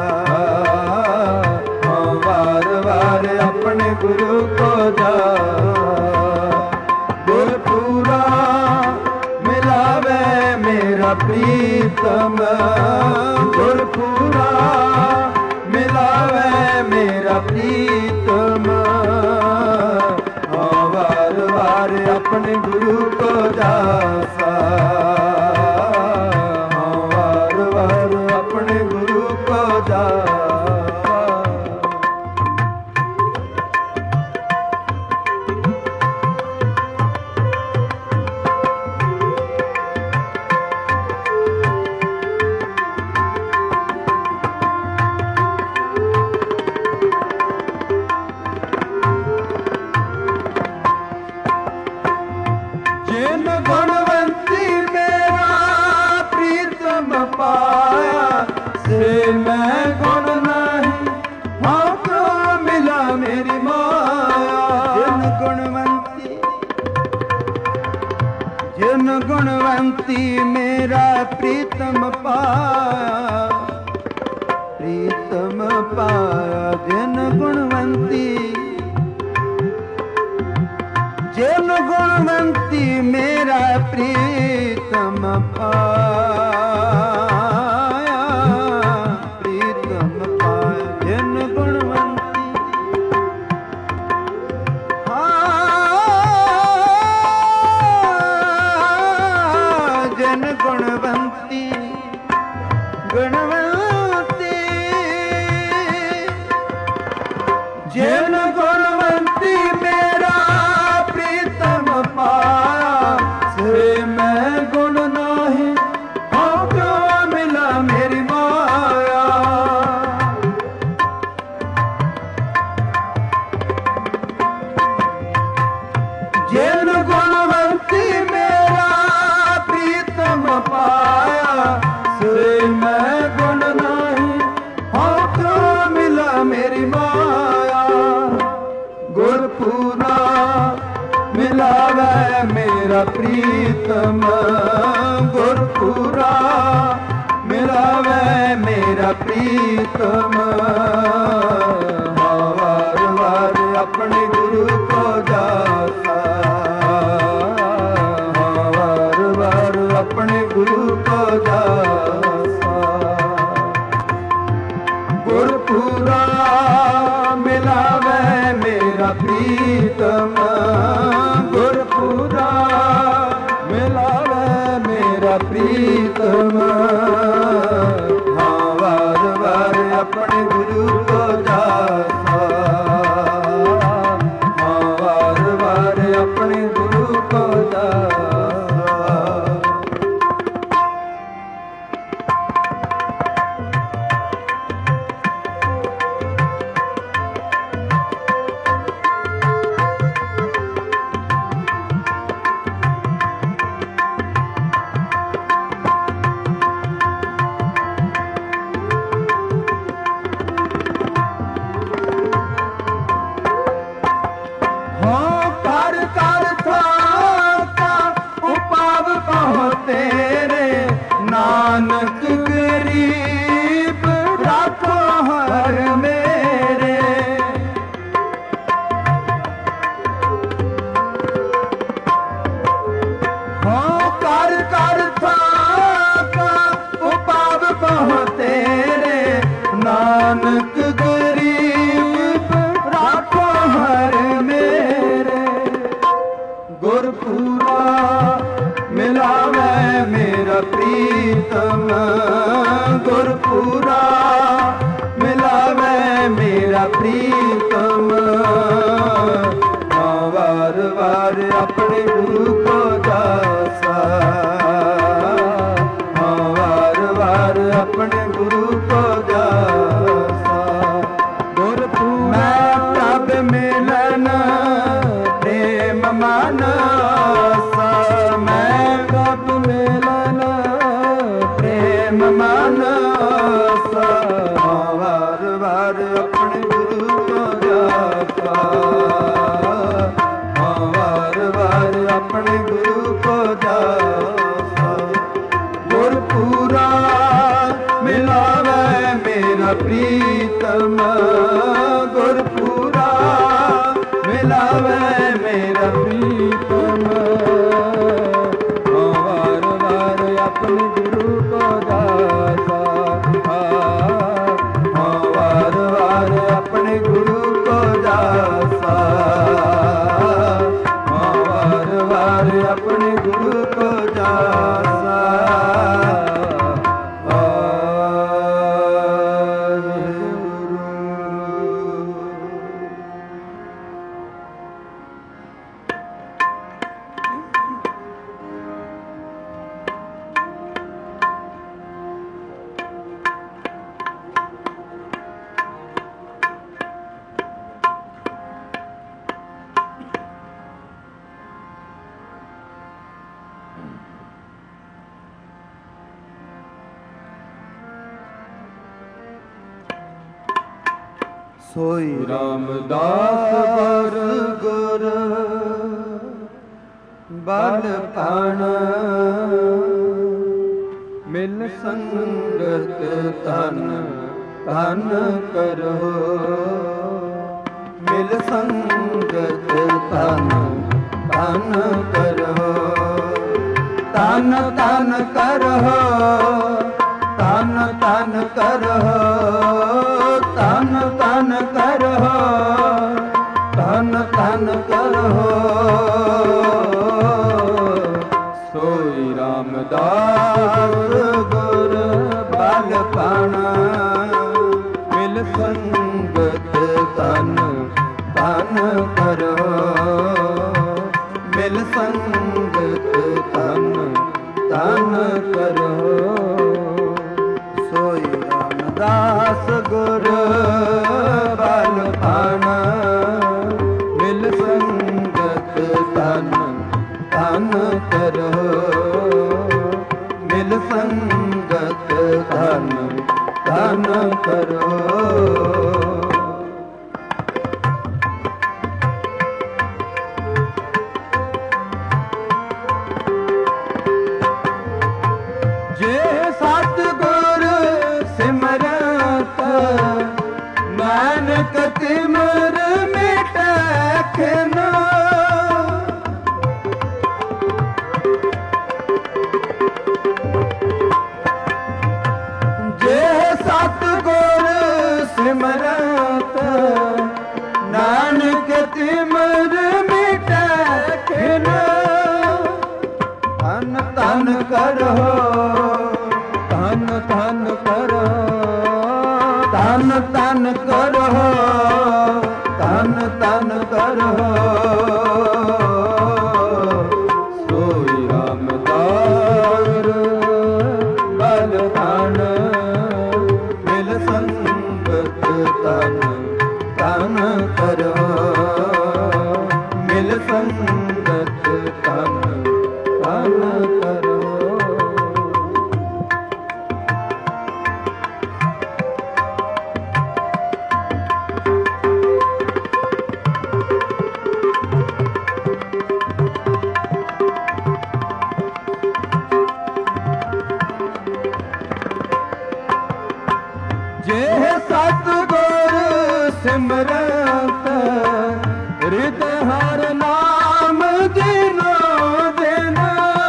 अपने गुरु को जा। गुरपुरा मिलावे मेरा प्रीतम, गुरपुरा मिलावे मेरा प्रीतम। हाँ वार वार अपने गुरु को जासा, हाँ वार वार अपने गुरु को जा। से मैं गुण नहीं हाँ क्यों मिला मेरी माया। जिन गुणवंती मेरा प्रीतम पाया, प्रीतम पाया। जिन गुणवंती, जिन गुणवंती मेरा प्रीतम पाया, गुणवंती गुणवंती। जिन गुणवंती मेरा प्रीतम पाया, से मैं गुण नहीं हाँ क्यों मिला मेरी माया। जिन गुणवंती मेरा पाया, से मैं गुण नहीं हाँ क्यों मिला मेरी माया। गुरपुरा मिलावे मेरा प्रीतम, गुरपुरा मिलावे मेरा प्रीतम। हाँ वार वार अपने गुरु को जासा, अपने गुरु को दासा। गुरपुरा मिलावे मेरा प्रीतम, गुरपुरा मिलावे मेरा प्रीतम। हाँ वार वार अपने गुरु को दासा, हाँ वार वार अपने गुरु को दासा। कर कर था ਆਪਣੇ ਗੁਰੂ ਕੋ ਜਾਸਾ। ਗੁਰਪੂਰਾ ਮਿਲਾਵੇ ਮੇਰਾ ਪ੍ਰੀਤਮ, ਗੁਰਪੂਰਾ ਮਿਲਾਵੇ ਮੇਰਾ ਪ੍ਰੀਤਮ। ਵਾਰ ਵਾਰ ਆਪਣੇ ਗੁਰੂ ਕੋ ਜਾਸਾ, ਵਾਰ ਵਾਰ ਆਪਣੇ ਗੁਰੂ ਕੋ ਜਾਸਾ, ਵਾਰ ਵਾਰ ਆਪਣੇ ਗੁਰੂ ਕੋ ਜਾਸਾ। ਸੋਈ ਰਾਮਦਾਸ ਗੁਰ ਬਲ ਪਾਣ, ਮਿਲ ਸੰਗਤ ਤਨ ਤਨ ਕਰੋ, ਮਿਲ ਸੰਗਤ ਤਨ ਤਨ ਕਰੋ, ਤਨ ਤਨ ਕਰੋ, ਤਨ ਤਨ ਕਰੋ, ਤਨ ਤਨ ਕਰੋ, ਤਨ ਤਨ ਕਰੋ। ਸੋਈ ਰਾਮਦਾਸ ਗੁਰ ਬਲ ਪਾਣਾ, ਮਿਲ ਸੰਗਤ ਤਨ ਤਨ ਕਰੋ, ਮਿਲ ਸੰਗਤ ਤਨ ਤਨ ਕਰੋ। ਸੋਈ ਰਾਮਦਾਸ ਗੁਰ ਬਲ ਪਾਣਾ, ਮਿਲ ਸੰਗਤ ਤਨ ਤਨ ਕਰੋ, ਮਿਲ ਸੰਗਤ ਤਨ ਤਨ ਕਰੋ। ਤਿਮਰ ਮਿਟੈ ਖਿਨਾ, ਜੇ ਸਤਿਗੁਰ ਸਿਮਰਤ, ਨਾਨਕ ਤਿਮਰ ਮਿਟੈ ਖਿਨਾ। ਧਨ ਧਨ ਕਰੋ, ਧਨ ਧਨ ਕਰੋ, ਧਨ ਧਨ ਕਰੋ, ਧਨ ਧਨ ਕਰੋ। ਸੋਈ ਰਾਮਦਾਸ ਬਲ ਧਨ, ਮਿਲ ਸੰਗਤ ਤਨ ਤਨ ਕਰੋ, ਮਿਲ ਸੰਗਤ ਤਨ ਤਨ ਕਰੋ। ਸਿਮਰਤ ਰਿਦ ਹਰ ਨਾਮ ਦਿਨੋ ਦਿਨ,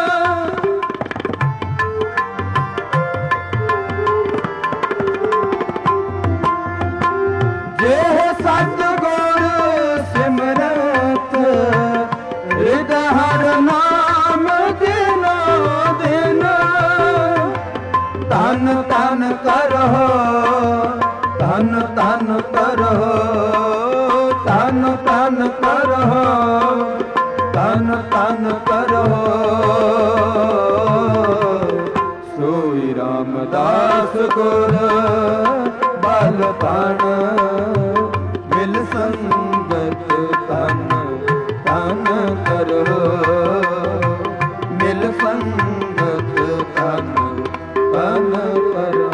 ਜੇ ਸਤਿਗੁਰ ਸਿਮਰਤ ਰਿਦ ਹਰ ਨਾਮ ਦਿਨੋ ਦਿਨ। ਧਨ ਧਨ ਕਰੋ, ਧਨ ਧਨ ਕਰੋ, ਧਨ ਧਨ ਕਰੋ, ਧਨ ਧਨ ਕਰੋ। ਸੋਈ ਰਾਮਦਾਸ ਗੁਰ ਬਲ ਪਾਣ, ਮਿਲ ਸੰਗਤ ਤਨ ਤਨ ਕਰੋ, ਮਿਲ ਸੰਗਤ ਤਨ ਤਨ ਕਰੋ।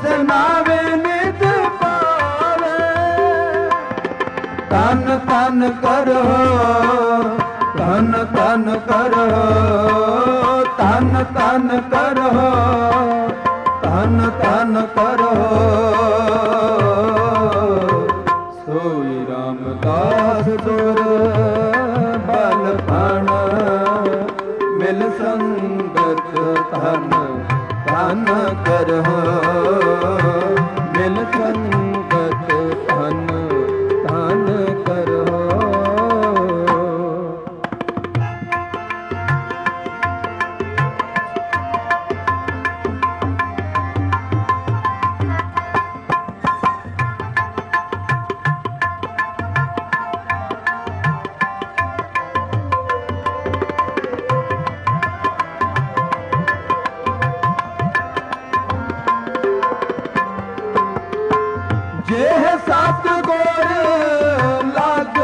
ਤਿਸ ਨਾਵੇ ਨਿਤ ਪਾਵੇ। ਤਨ ਤਨ ਕਰੋ ਤਨ ਤਨ ਕਰੋ ਤਨ ਤਨ ਕਰੋ ਤਨ ਤਨ ਕਰੋ। ਸੋਈ ਰਾਮਦਾਸ ਗੁਰ ਬਲ ਫਣ ਮਿਲ ਸੰਗਤ ਧਨ ਧਨ ਕਰੋ। ਮਿਲ ਸੰਗਤ ਧਨ ਧਨ ਕਰੋ। जेह सतगुर लग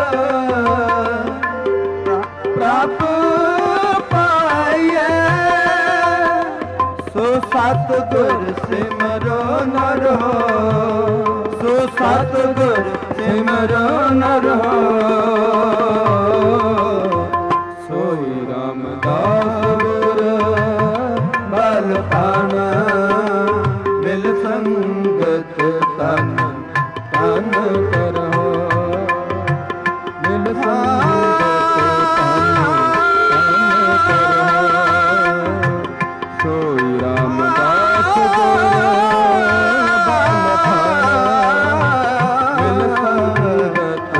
प्रभ पाइए। सो सतगुर सिमरो नर हो सो सतगुर सिमरो नर हो। सोई रामदास गुर बल पान मिल संगत तन तन करहो। मिल संगत तन तन करहो। सोई रामदास गुर बल पान मिल संगत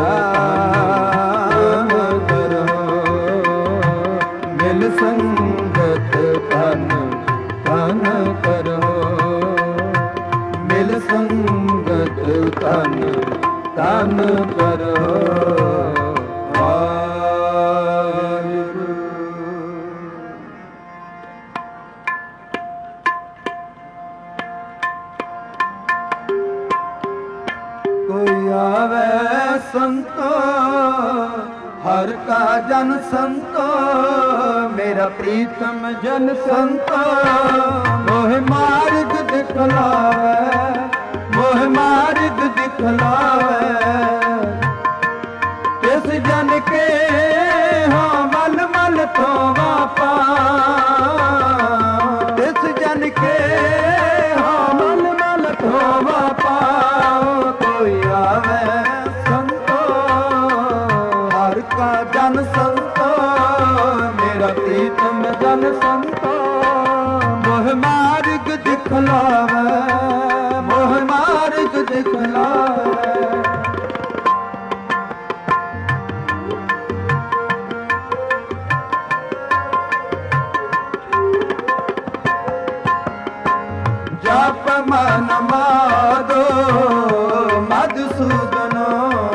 तन करहो। मिल संगत तन तन करहो। मिल संगत तन तन करहो। वाहिगुरू। कोई आवे संतो हर का जन संतो। मेरा प्रीतम जन संतो मोह मार्ग दिखलावे मोह मार्ग दिखलावे। तिस जन के हाँ मल मल तो वापा। तिस जन के हाँ मल मल तो वापा। कोई आवे संतो हर का जन संतो। मेरा प्रीतम जन संतो मोह मार्ग दिखलावे मोह मार्ग दिखलावे। जप मन माधो मधुसूदनो।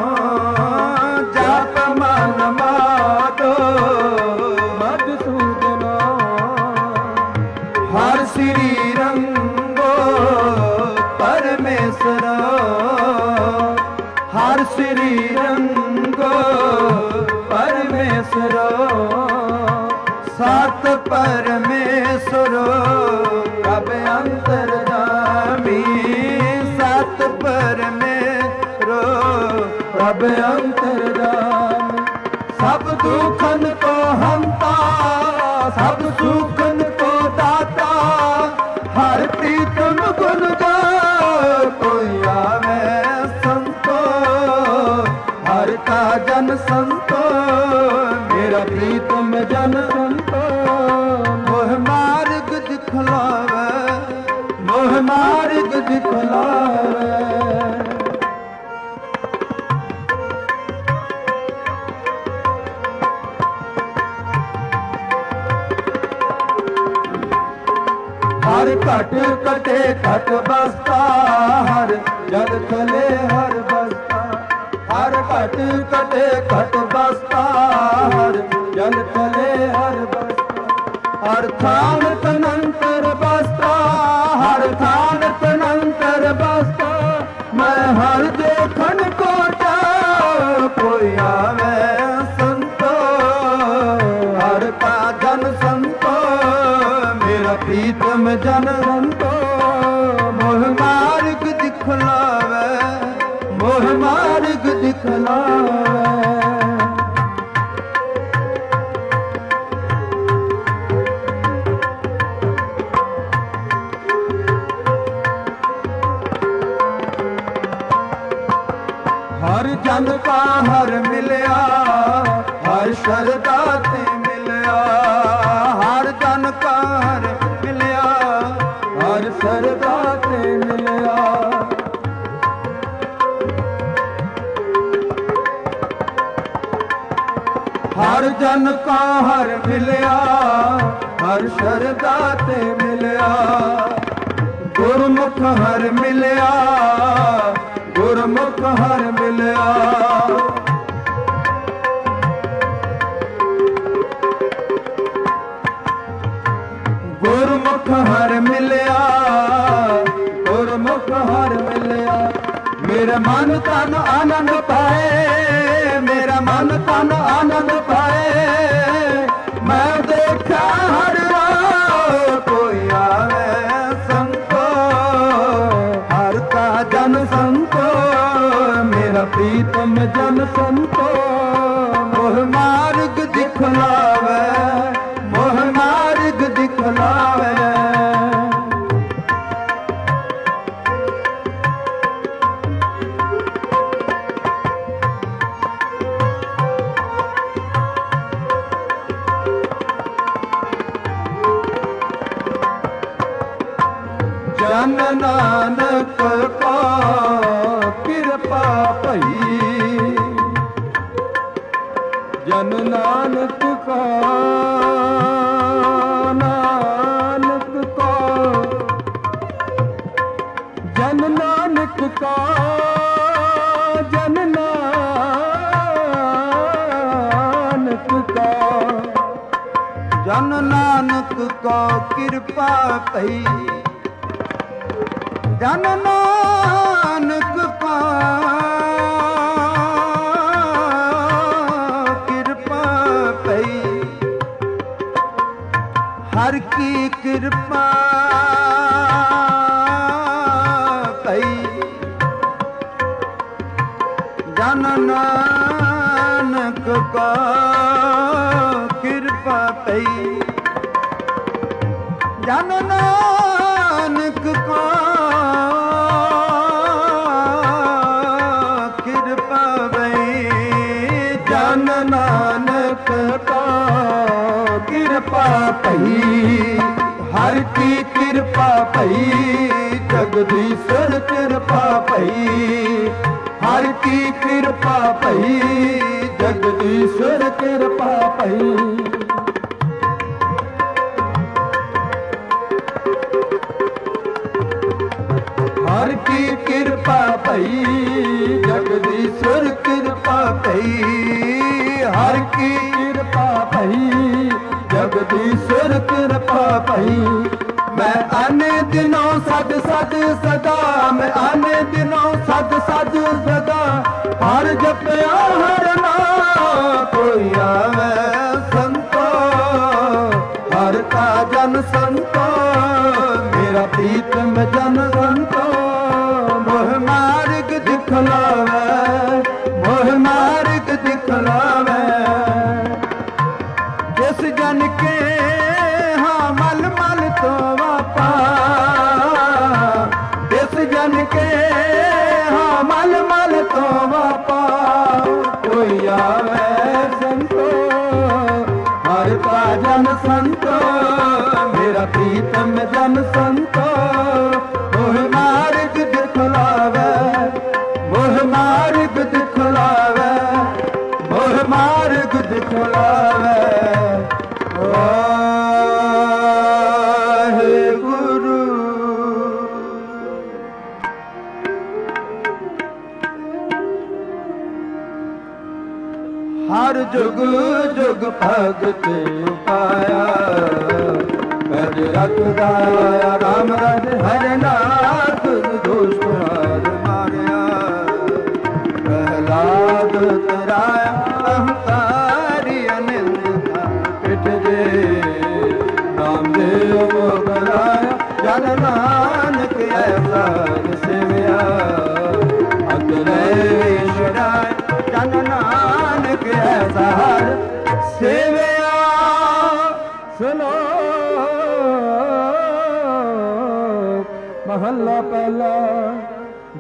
जप मन माधो मधुसूदनो। हर श्री रंगो परमेश्वरो। हर श्री रंगो परमेश्वरो। सत परमेश्वरो प्रभ अंतर्यामी। सत परमेश्वरो प्रभ अंतर्यामी। सब दुखन को हंता सब सुखन को दाता। हर प्रीतम गुण गा कोई आवे संतो हर का जन संतो। मेरा प्रीतम जन संतो मोह मार्ग दिखलावे मोह मार्ग दिखलावे। हर घट कटे घट बसता। हर जल थले हर बसता। हर घट कटे घट बसता। हर जल थले हर बसता। हर थान तनंतर बसता। हर थान तनंतर बसता। मैं हर देखन कोटा कोई आवे संतो हर का जन संतो। मेरा प्रीतम जन संतो मोह मार ਦਿਖਲਾਵੇ। ਹਰ ਜਨ ਕਾ ਹਰ ਮਿਲਿਆ, ਹਰ ਸ਼ਰਧਾ ਤੇ ਮਿਲਿਆ। ਹਰ ਜਨ ਕਾ ਹਰ ਮਿਲਿਆ, ਹਰ ਸ਼ਰਧਾ ਤੇ ਮਿਲਿਆ। ਹਰ ਜਨ ਕਾ ਹਰ ਮਿਲਿਆ, ਹਰ ਸ਼ਰਧਾ ਤੇ ਮਿਲਿਆ। ਗੁਰਮੁਖ ਹਰ ਮਿਲਿਆ, ਗੁਰਮੁਖ ਹਰ ਮਿਲਿਆ। ਗੁਰਮੁਖ ਹਰ ਮਿਲਿਆ, ਗੁਰਮੁਖ ਹਰ ਮਿਲਿਆ। ਮੇਰਾ ਮਨ ਤਨ ਆਨੰਦ ਪਾਏ, ਮੇਰਾ ਮਨ ਤਨ ਆਨੰਦ ਪਾਏ। ਮੈਂ ਦੇਖਿਆ ਹਰ ਰਾਹ ਕੋਈ ਆਵੇ ਸੰਤੋ, ਹਰ ਕਾ ਜਨ ਸੰਤੋ। ਮੇਰਾ ਪ੍ਰੀਤਮ ਜਨ ਸੰਤੋ, ਮੋਹ ਮਾਰਗ ਦਿਖਲਾਵੇ, ਮੋਹ ਮਾਰਗ ਦਿਖਲਾਵੇ। ਜਨ ਨਾਨਕ ਕਾ ਕਿਰਪਾ ਭਈ, ਜਨ ਨਾਨਕ ਕਾ, ਨਾਨਕ ਕਾ, ਜਨ ਨਾਨਕ ਕਾ, ਜਨ ਨਾਨਕ ਕਾ, ਜਨ ਨਾਨਕ ਕਾ ਕਿਰਪਾ ਭਈ। ਜਨ ਨਾਨਕ ਕਾ ਕਿਰਪਾ ਪਈ, ਹਰ ਕੀ ਕਿਰਪਾ ਪਈ। ਜਨ ਨਾਨਕ ਕਾ ਕਿਰਪਾ ਪਈ, ਜਨ ਨਾਨਕ ਕਾ ਨਾਨਕ ਕਾ ਕਿਰਪਾ ਭਈ। ਹਰ ਕੀ ਕਿਰਪਾ ਭਈ, ਜਗਦੀਸ਼ਰ ਕਿਰਪਾ ਭਈ। ਹਰ ਕੀ ਕਿਰਪਾ ਭਈ, ਜਗਦੀਸ਼ਰ ਕਿਰਪਾ ਭਈ। ਹਰ ਕੀ ਕਿਰਪਾ ਭਈ, ਜਗਦੀਸ਼ਰ ਕਿਰਪਾ ਭਈ। ਹਰ ਕੀ ਕਿਰਪਾ ਭਈ, ਜਗਦੀਸ਼ਰ ਕਿਰਪਾ ਭਈ। ਮੈਂ ਆਨੇ ਦਿਨੋਂ ਸਦ ਸਦ ਸਦਾ, ਮੈਂ ਆਨੇ ਦਿਨੋਂ ਸਦ ਸਦ ਸਦਾ। ਹਰ ਜਪਿਆ ਹਰ ਨਾਮ ਕੋਈ ਆਵੇ ਸੰਤੋ, ਹਰ ਕਾ ਜਨ ਸੰਤੋ। ਮੇਰਾ ਪ੍ਰੀਤਮ ਜਨ ਸੰਤੋ, ਮੋਹ ਮਾਰਗ ਦਿਖਲਾਵੇ, ਮੋਹ ਮਾਰਗ ਦਿਖਲਾਵੇ। ਜਿਸ ਜਨ ਕੇ ਹਾਂ ਮਲ ਮਲ ਤੋਂ ਵਾਪਾ, ਜਿਸ ਜਨ ਕੇ ਹਾਂ ਮਲ ਮਲ ਤੋਂ ਵਾਪਾ। ਕੋਈ ਆਵੇ ਸੰਤੋ, ਹਰ ਕਾ ਜਨ ਸੰਤੋ। ਮੇਰਾ ਪ੍ਰੀਤਮ ਜਨ ਸੰਤੋ, ਮੋਹ ਮਾਰਗ ਦਿਖਲਾਵੇ, ਮੋਹ ਮਾਰਗ ਦਿਖਲਾਵੇ, ਮੋਹ ਮਾਰਗ ਦਿਖਲਾਵੇ। ਹਰ ਜੁਗ ਜੁਗ ਭਗਤ ਪਾਇਆ, ਕਰ ਰਖਦਾ ਰਾਮ ਰਜ ਹਰ ਨਾਥ। ਦੁਸ਼ਟ ਹਰ ਮਾਰਿਆ, ਪ੍ਰਹਲਾਦ ਤਰਾਇਆ। ਅਹੰਕਾਰੀ ਅਨੰਦ ਪਿਠ ਜੇ, ਨਾਮ ਦੇਵ ਬਲਾਇਆ। ਜਨ ਨਾਨਕ ਐਸਾ ਸੇਵਿਆ, ਅਤਰੇ ਛੁਡਾਇਆ।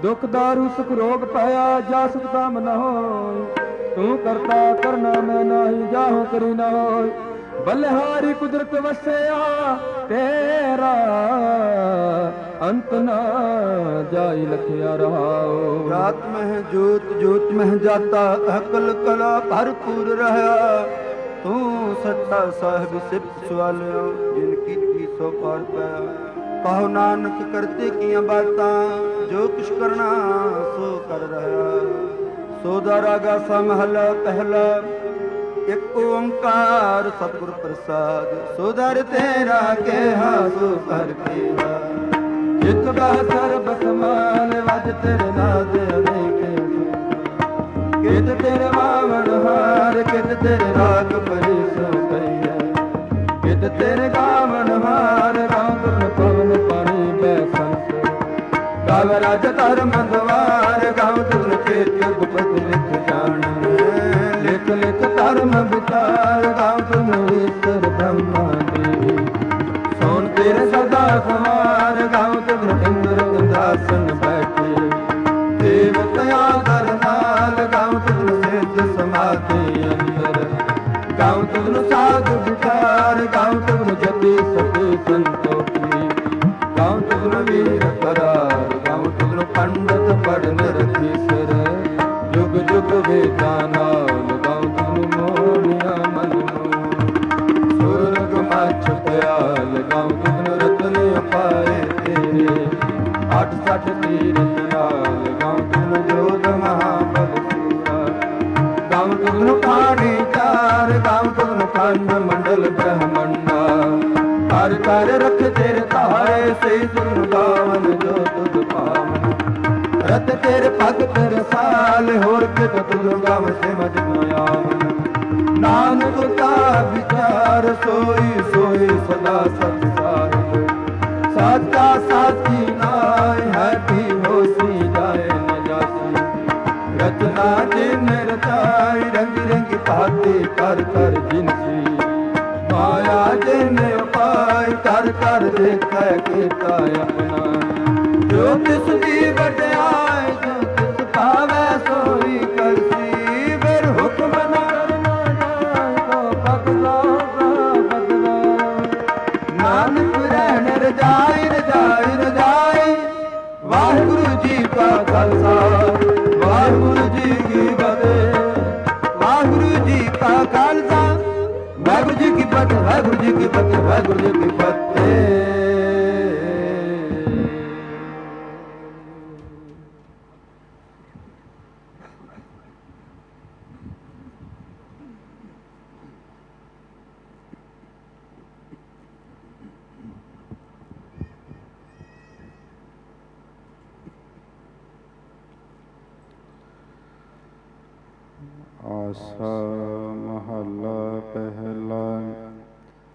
ਦੁਖ ਦਾਰੂ ਸੁਖ ਰੋਗ ਪਾਇਆ ਜਾ ਸੁਖ ਤਾਮ ਨ ਹੋਇ। ਤੂੰ ਕਰਤਾ ਕਰਨਾ ਮੈਂ ਨਾਹੀ ਜਾਹੋ ਕਰੀ ਨ ਹੋਇ। ਬਲਿਹਾਰੀ ਕੁਦਰਤ ਵਸਿਆ ਤੇਰਾ ਅੰਤ ਨਾ ਜਾਈ ਲਖਿਆ ਰਹਾਉ। ਜਾਤ ਮਹਿ ਜੋਤ ਜੋਤ ਮਹਿ ਜਾਤਾ ਅਕਲ ਕਲਾ ਭਰਪੂਰ ਰਹਾ। ਤੂੰ ਸੱਚਾ ਸਾਹਿਬ ਸਿਫਤ ਸਵਾਲਿਓ ਜਿਨ ਕੀਤੀ ਸੋ ਪਾਰ ਪਾਇਆ। ਕਹੋ ਨਾਨਕ ਕਰਤੇ ਕੀਆਂ ਬਾਤਾਂ ਜੋ ਕੁਛ ਕਰਨਾ ਸੋ ਕਰ ਰਹਾ। ਸੋਦਾ ਰਾਗਾ ਸਾ ਮਹਲਾ ਪਹਿਲਾ ਇੱਕ ਓੰਕਾਰ ਸਤਿਗੁਰ ਪ੍ਰਸਾਦ। ਸੋਦਰ ਤੇਰਾ ਕਿਹਾ ਸੋ ਕਰ ਕਿਹਾ। ਜਿਤ ਬਾ ਸਰਬ ਸਮਾਨ ਵਜ ਤੇਰੇ ਨਾਦ ਅਨੇਕ। ਕਿਤ ਤੇਰੇ ਵਾਵਣ ਹਾਰ ਕਿਤ ਤੇਰੇ ਰਾਗ ਪਰੀ ਸੋ ਕਈਐ। ਕਿਤ ਤੇਰੇ ਗਾਵਣ ਹਾਰ ਗਾਉ ਤੁਮ ਪਵਨ ਪਾਣੀ ਬੈ ਸੰਸ। ਗਾਵ ਰਾਜ ਧਰਮ ਦਵਾਰ ਗਾਉ ਤੁਮ ਚੇਤ ਗੁਪਤ ਲਿਖ ਜਾਣੈ। ਲਿਖ ਲਿਖ ਧਰਮ ਵਿਚਾਰ ਗਾਉ ਤੁਮ ਈਸ਼ਰ ਬ੍ਰਹਮਾ ਦੇਵੀ। ਸੋਨ ਤੇਰੇ ਸਦਾ ਸਮਾਰ ਗਾਉ ਤੁਮ ਇੰਦਰ ਇੰਦਰਾਸਨ ਬੈਠੇ। ਦੇਵਤਿਆਂ ਦਰ ਨਾਲ ਗਾਉ ਤੁਮ ਸਿੱਧ ਸਮਾਧੀ ਅੰਦਰ। ਗਾਉ ਤੁਮ ਸਾਧ ਵਿਚਾਰ ਗਾਉ ਤੁਮ ਜਪੀ ਸਤੀ ਸੰਤੋਖੀ। ਗਾਉ ਤੁਮ ਵੀਰ ਕਰਾਰ ਗਾਉ ਤੁਮ ਪੰਡਤ ਪੜਨ ਰਖੀ ਸਿਰ। ਜੁਗ ਜੁਗ ਵੇਦਾਂ ਨਾਲ ਗਾਉ ਤੁਮ ਮੋਹਣਿਆ ਮਨ ਨੂੰ। ਸੁਰਗ ਮਛ ਪਿਆਲ ਗਾਉ ਤੁਮ ਰਤਨ ਅਪਾਏ ਤੇਰੇ। ਅੱਠ ਸੱਠ ਤੀਰਥ ਨਾਲ ਗਾਉ ਤੁਮ ਜੋਤ ਮਹਾਬਲ ਸੂਰਾ। ਗਾਉ ਤੁਮ ਖਾਣੀ ਚਾਰ ਗਾਉ ਤੁਮ ਖੰਡ ਮੰਡਲ ਬ੍ਰਹਮੰਡਾ। ਹਰ ਕਰ ਰਖ ਤੇਰੇ ਧਾਰੇ ਸੇ ਤੁਮ ਗਾਵਨ ਜੋ ਤੁਧ ਪਾਵਨ। ਰਤ ਤੇਰੇ ਭਗਤ ਰਸਾਲ ਹੋਰ ਕਿਤ ਤੁਧ ਗਾਵ ਸਿਮਟ ਨ ਆਵਨ। ਨਾਨਕ ਕਾ ਵਿਚਾਰ ਸੋਈ ਸੋਈ ਸਦਾ ਸਤ ਸਾਹਿਬ। ਸਾਚਾ ਸਾਚੀ ਨਾਇ ਹੈ ਵੀ ਹੋਸੀ ਜਾਏ ਨ ਜਾਸੀ। ਰਚਨਾ ਜਿਨ ਰਚਾਈ ਰੰਗ ਰੰਗ ਭਾਤੀ ਕਰ ਕਰ ਜਿਨਸੀ। ਮਾਇਆ ਜਿਨ ਉਪਾਇ ਕਰ ਕਰ ਦੇਖੈ ਕੀਤਾ ਆਪਣਾ। ਜੋ ਤਿਸ ਦੀ ਵਡਿਆਈ ਜੋ ਤਿਸ ਭਾਵੈ ਸੋਈ ਕਰਸੀ। ਫਿਰ ਹੁਕਮ ਨ ਕਰਨਾ ਜਾਏ ਕੋ ਬਦਲਾ ਬਦਲਾ। ਨਾਨਕ ਰਹਿਣ ਰਜਾਈ ਰਜਾਈ ਰਜਾਈ। ਵਾਹਿਗੁਰੂ ਜੀ ਕਾ ਖਾਲਸਾ ਵਾਹਿਗੁਰੂ ਜੀ ਕੀ ਫਤਿਹ। ਵਾਹਿਗੁਰੂ ਜੀ ਕਾ ਖਾਲਸਾ ਵਾਹਿਗੁਰੂ ਜੀ ਕੀ ਫਤਿਹ। ਵਾਹਿਗੁਰੂ ਜੀ ਕੀ ਫਤਿਹ। ਵਾਹਿਗੁਰੂ ਜੀ ਕੀ ਫਤਿਹ। ਆਸਾ ਮਹੱਲਾ ਪਹਿਲਾ।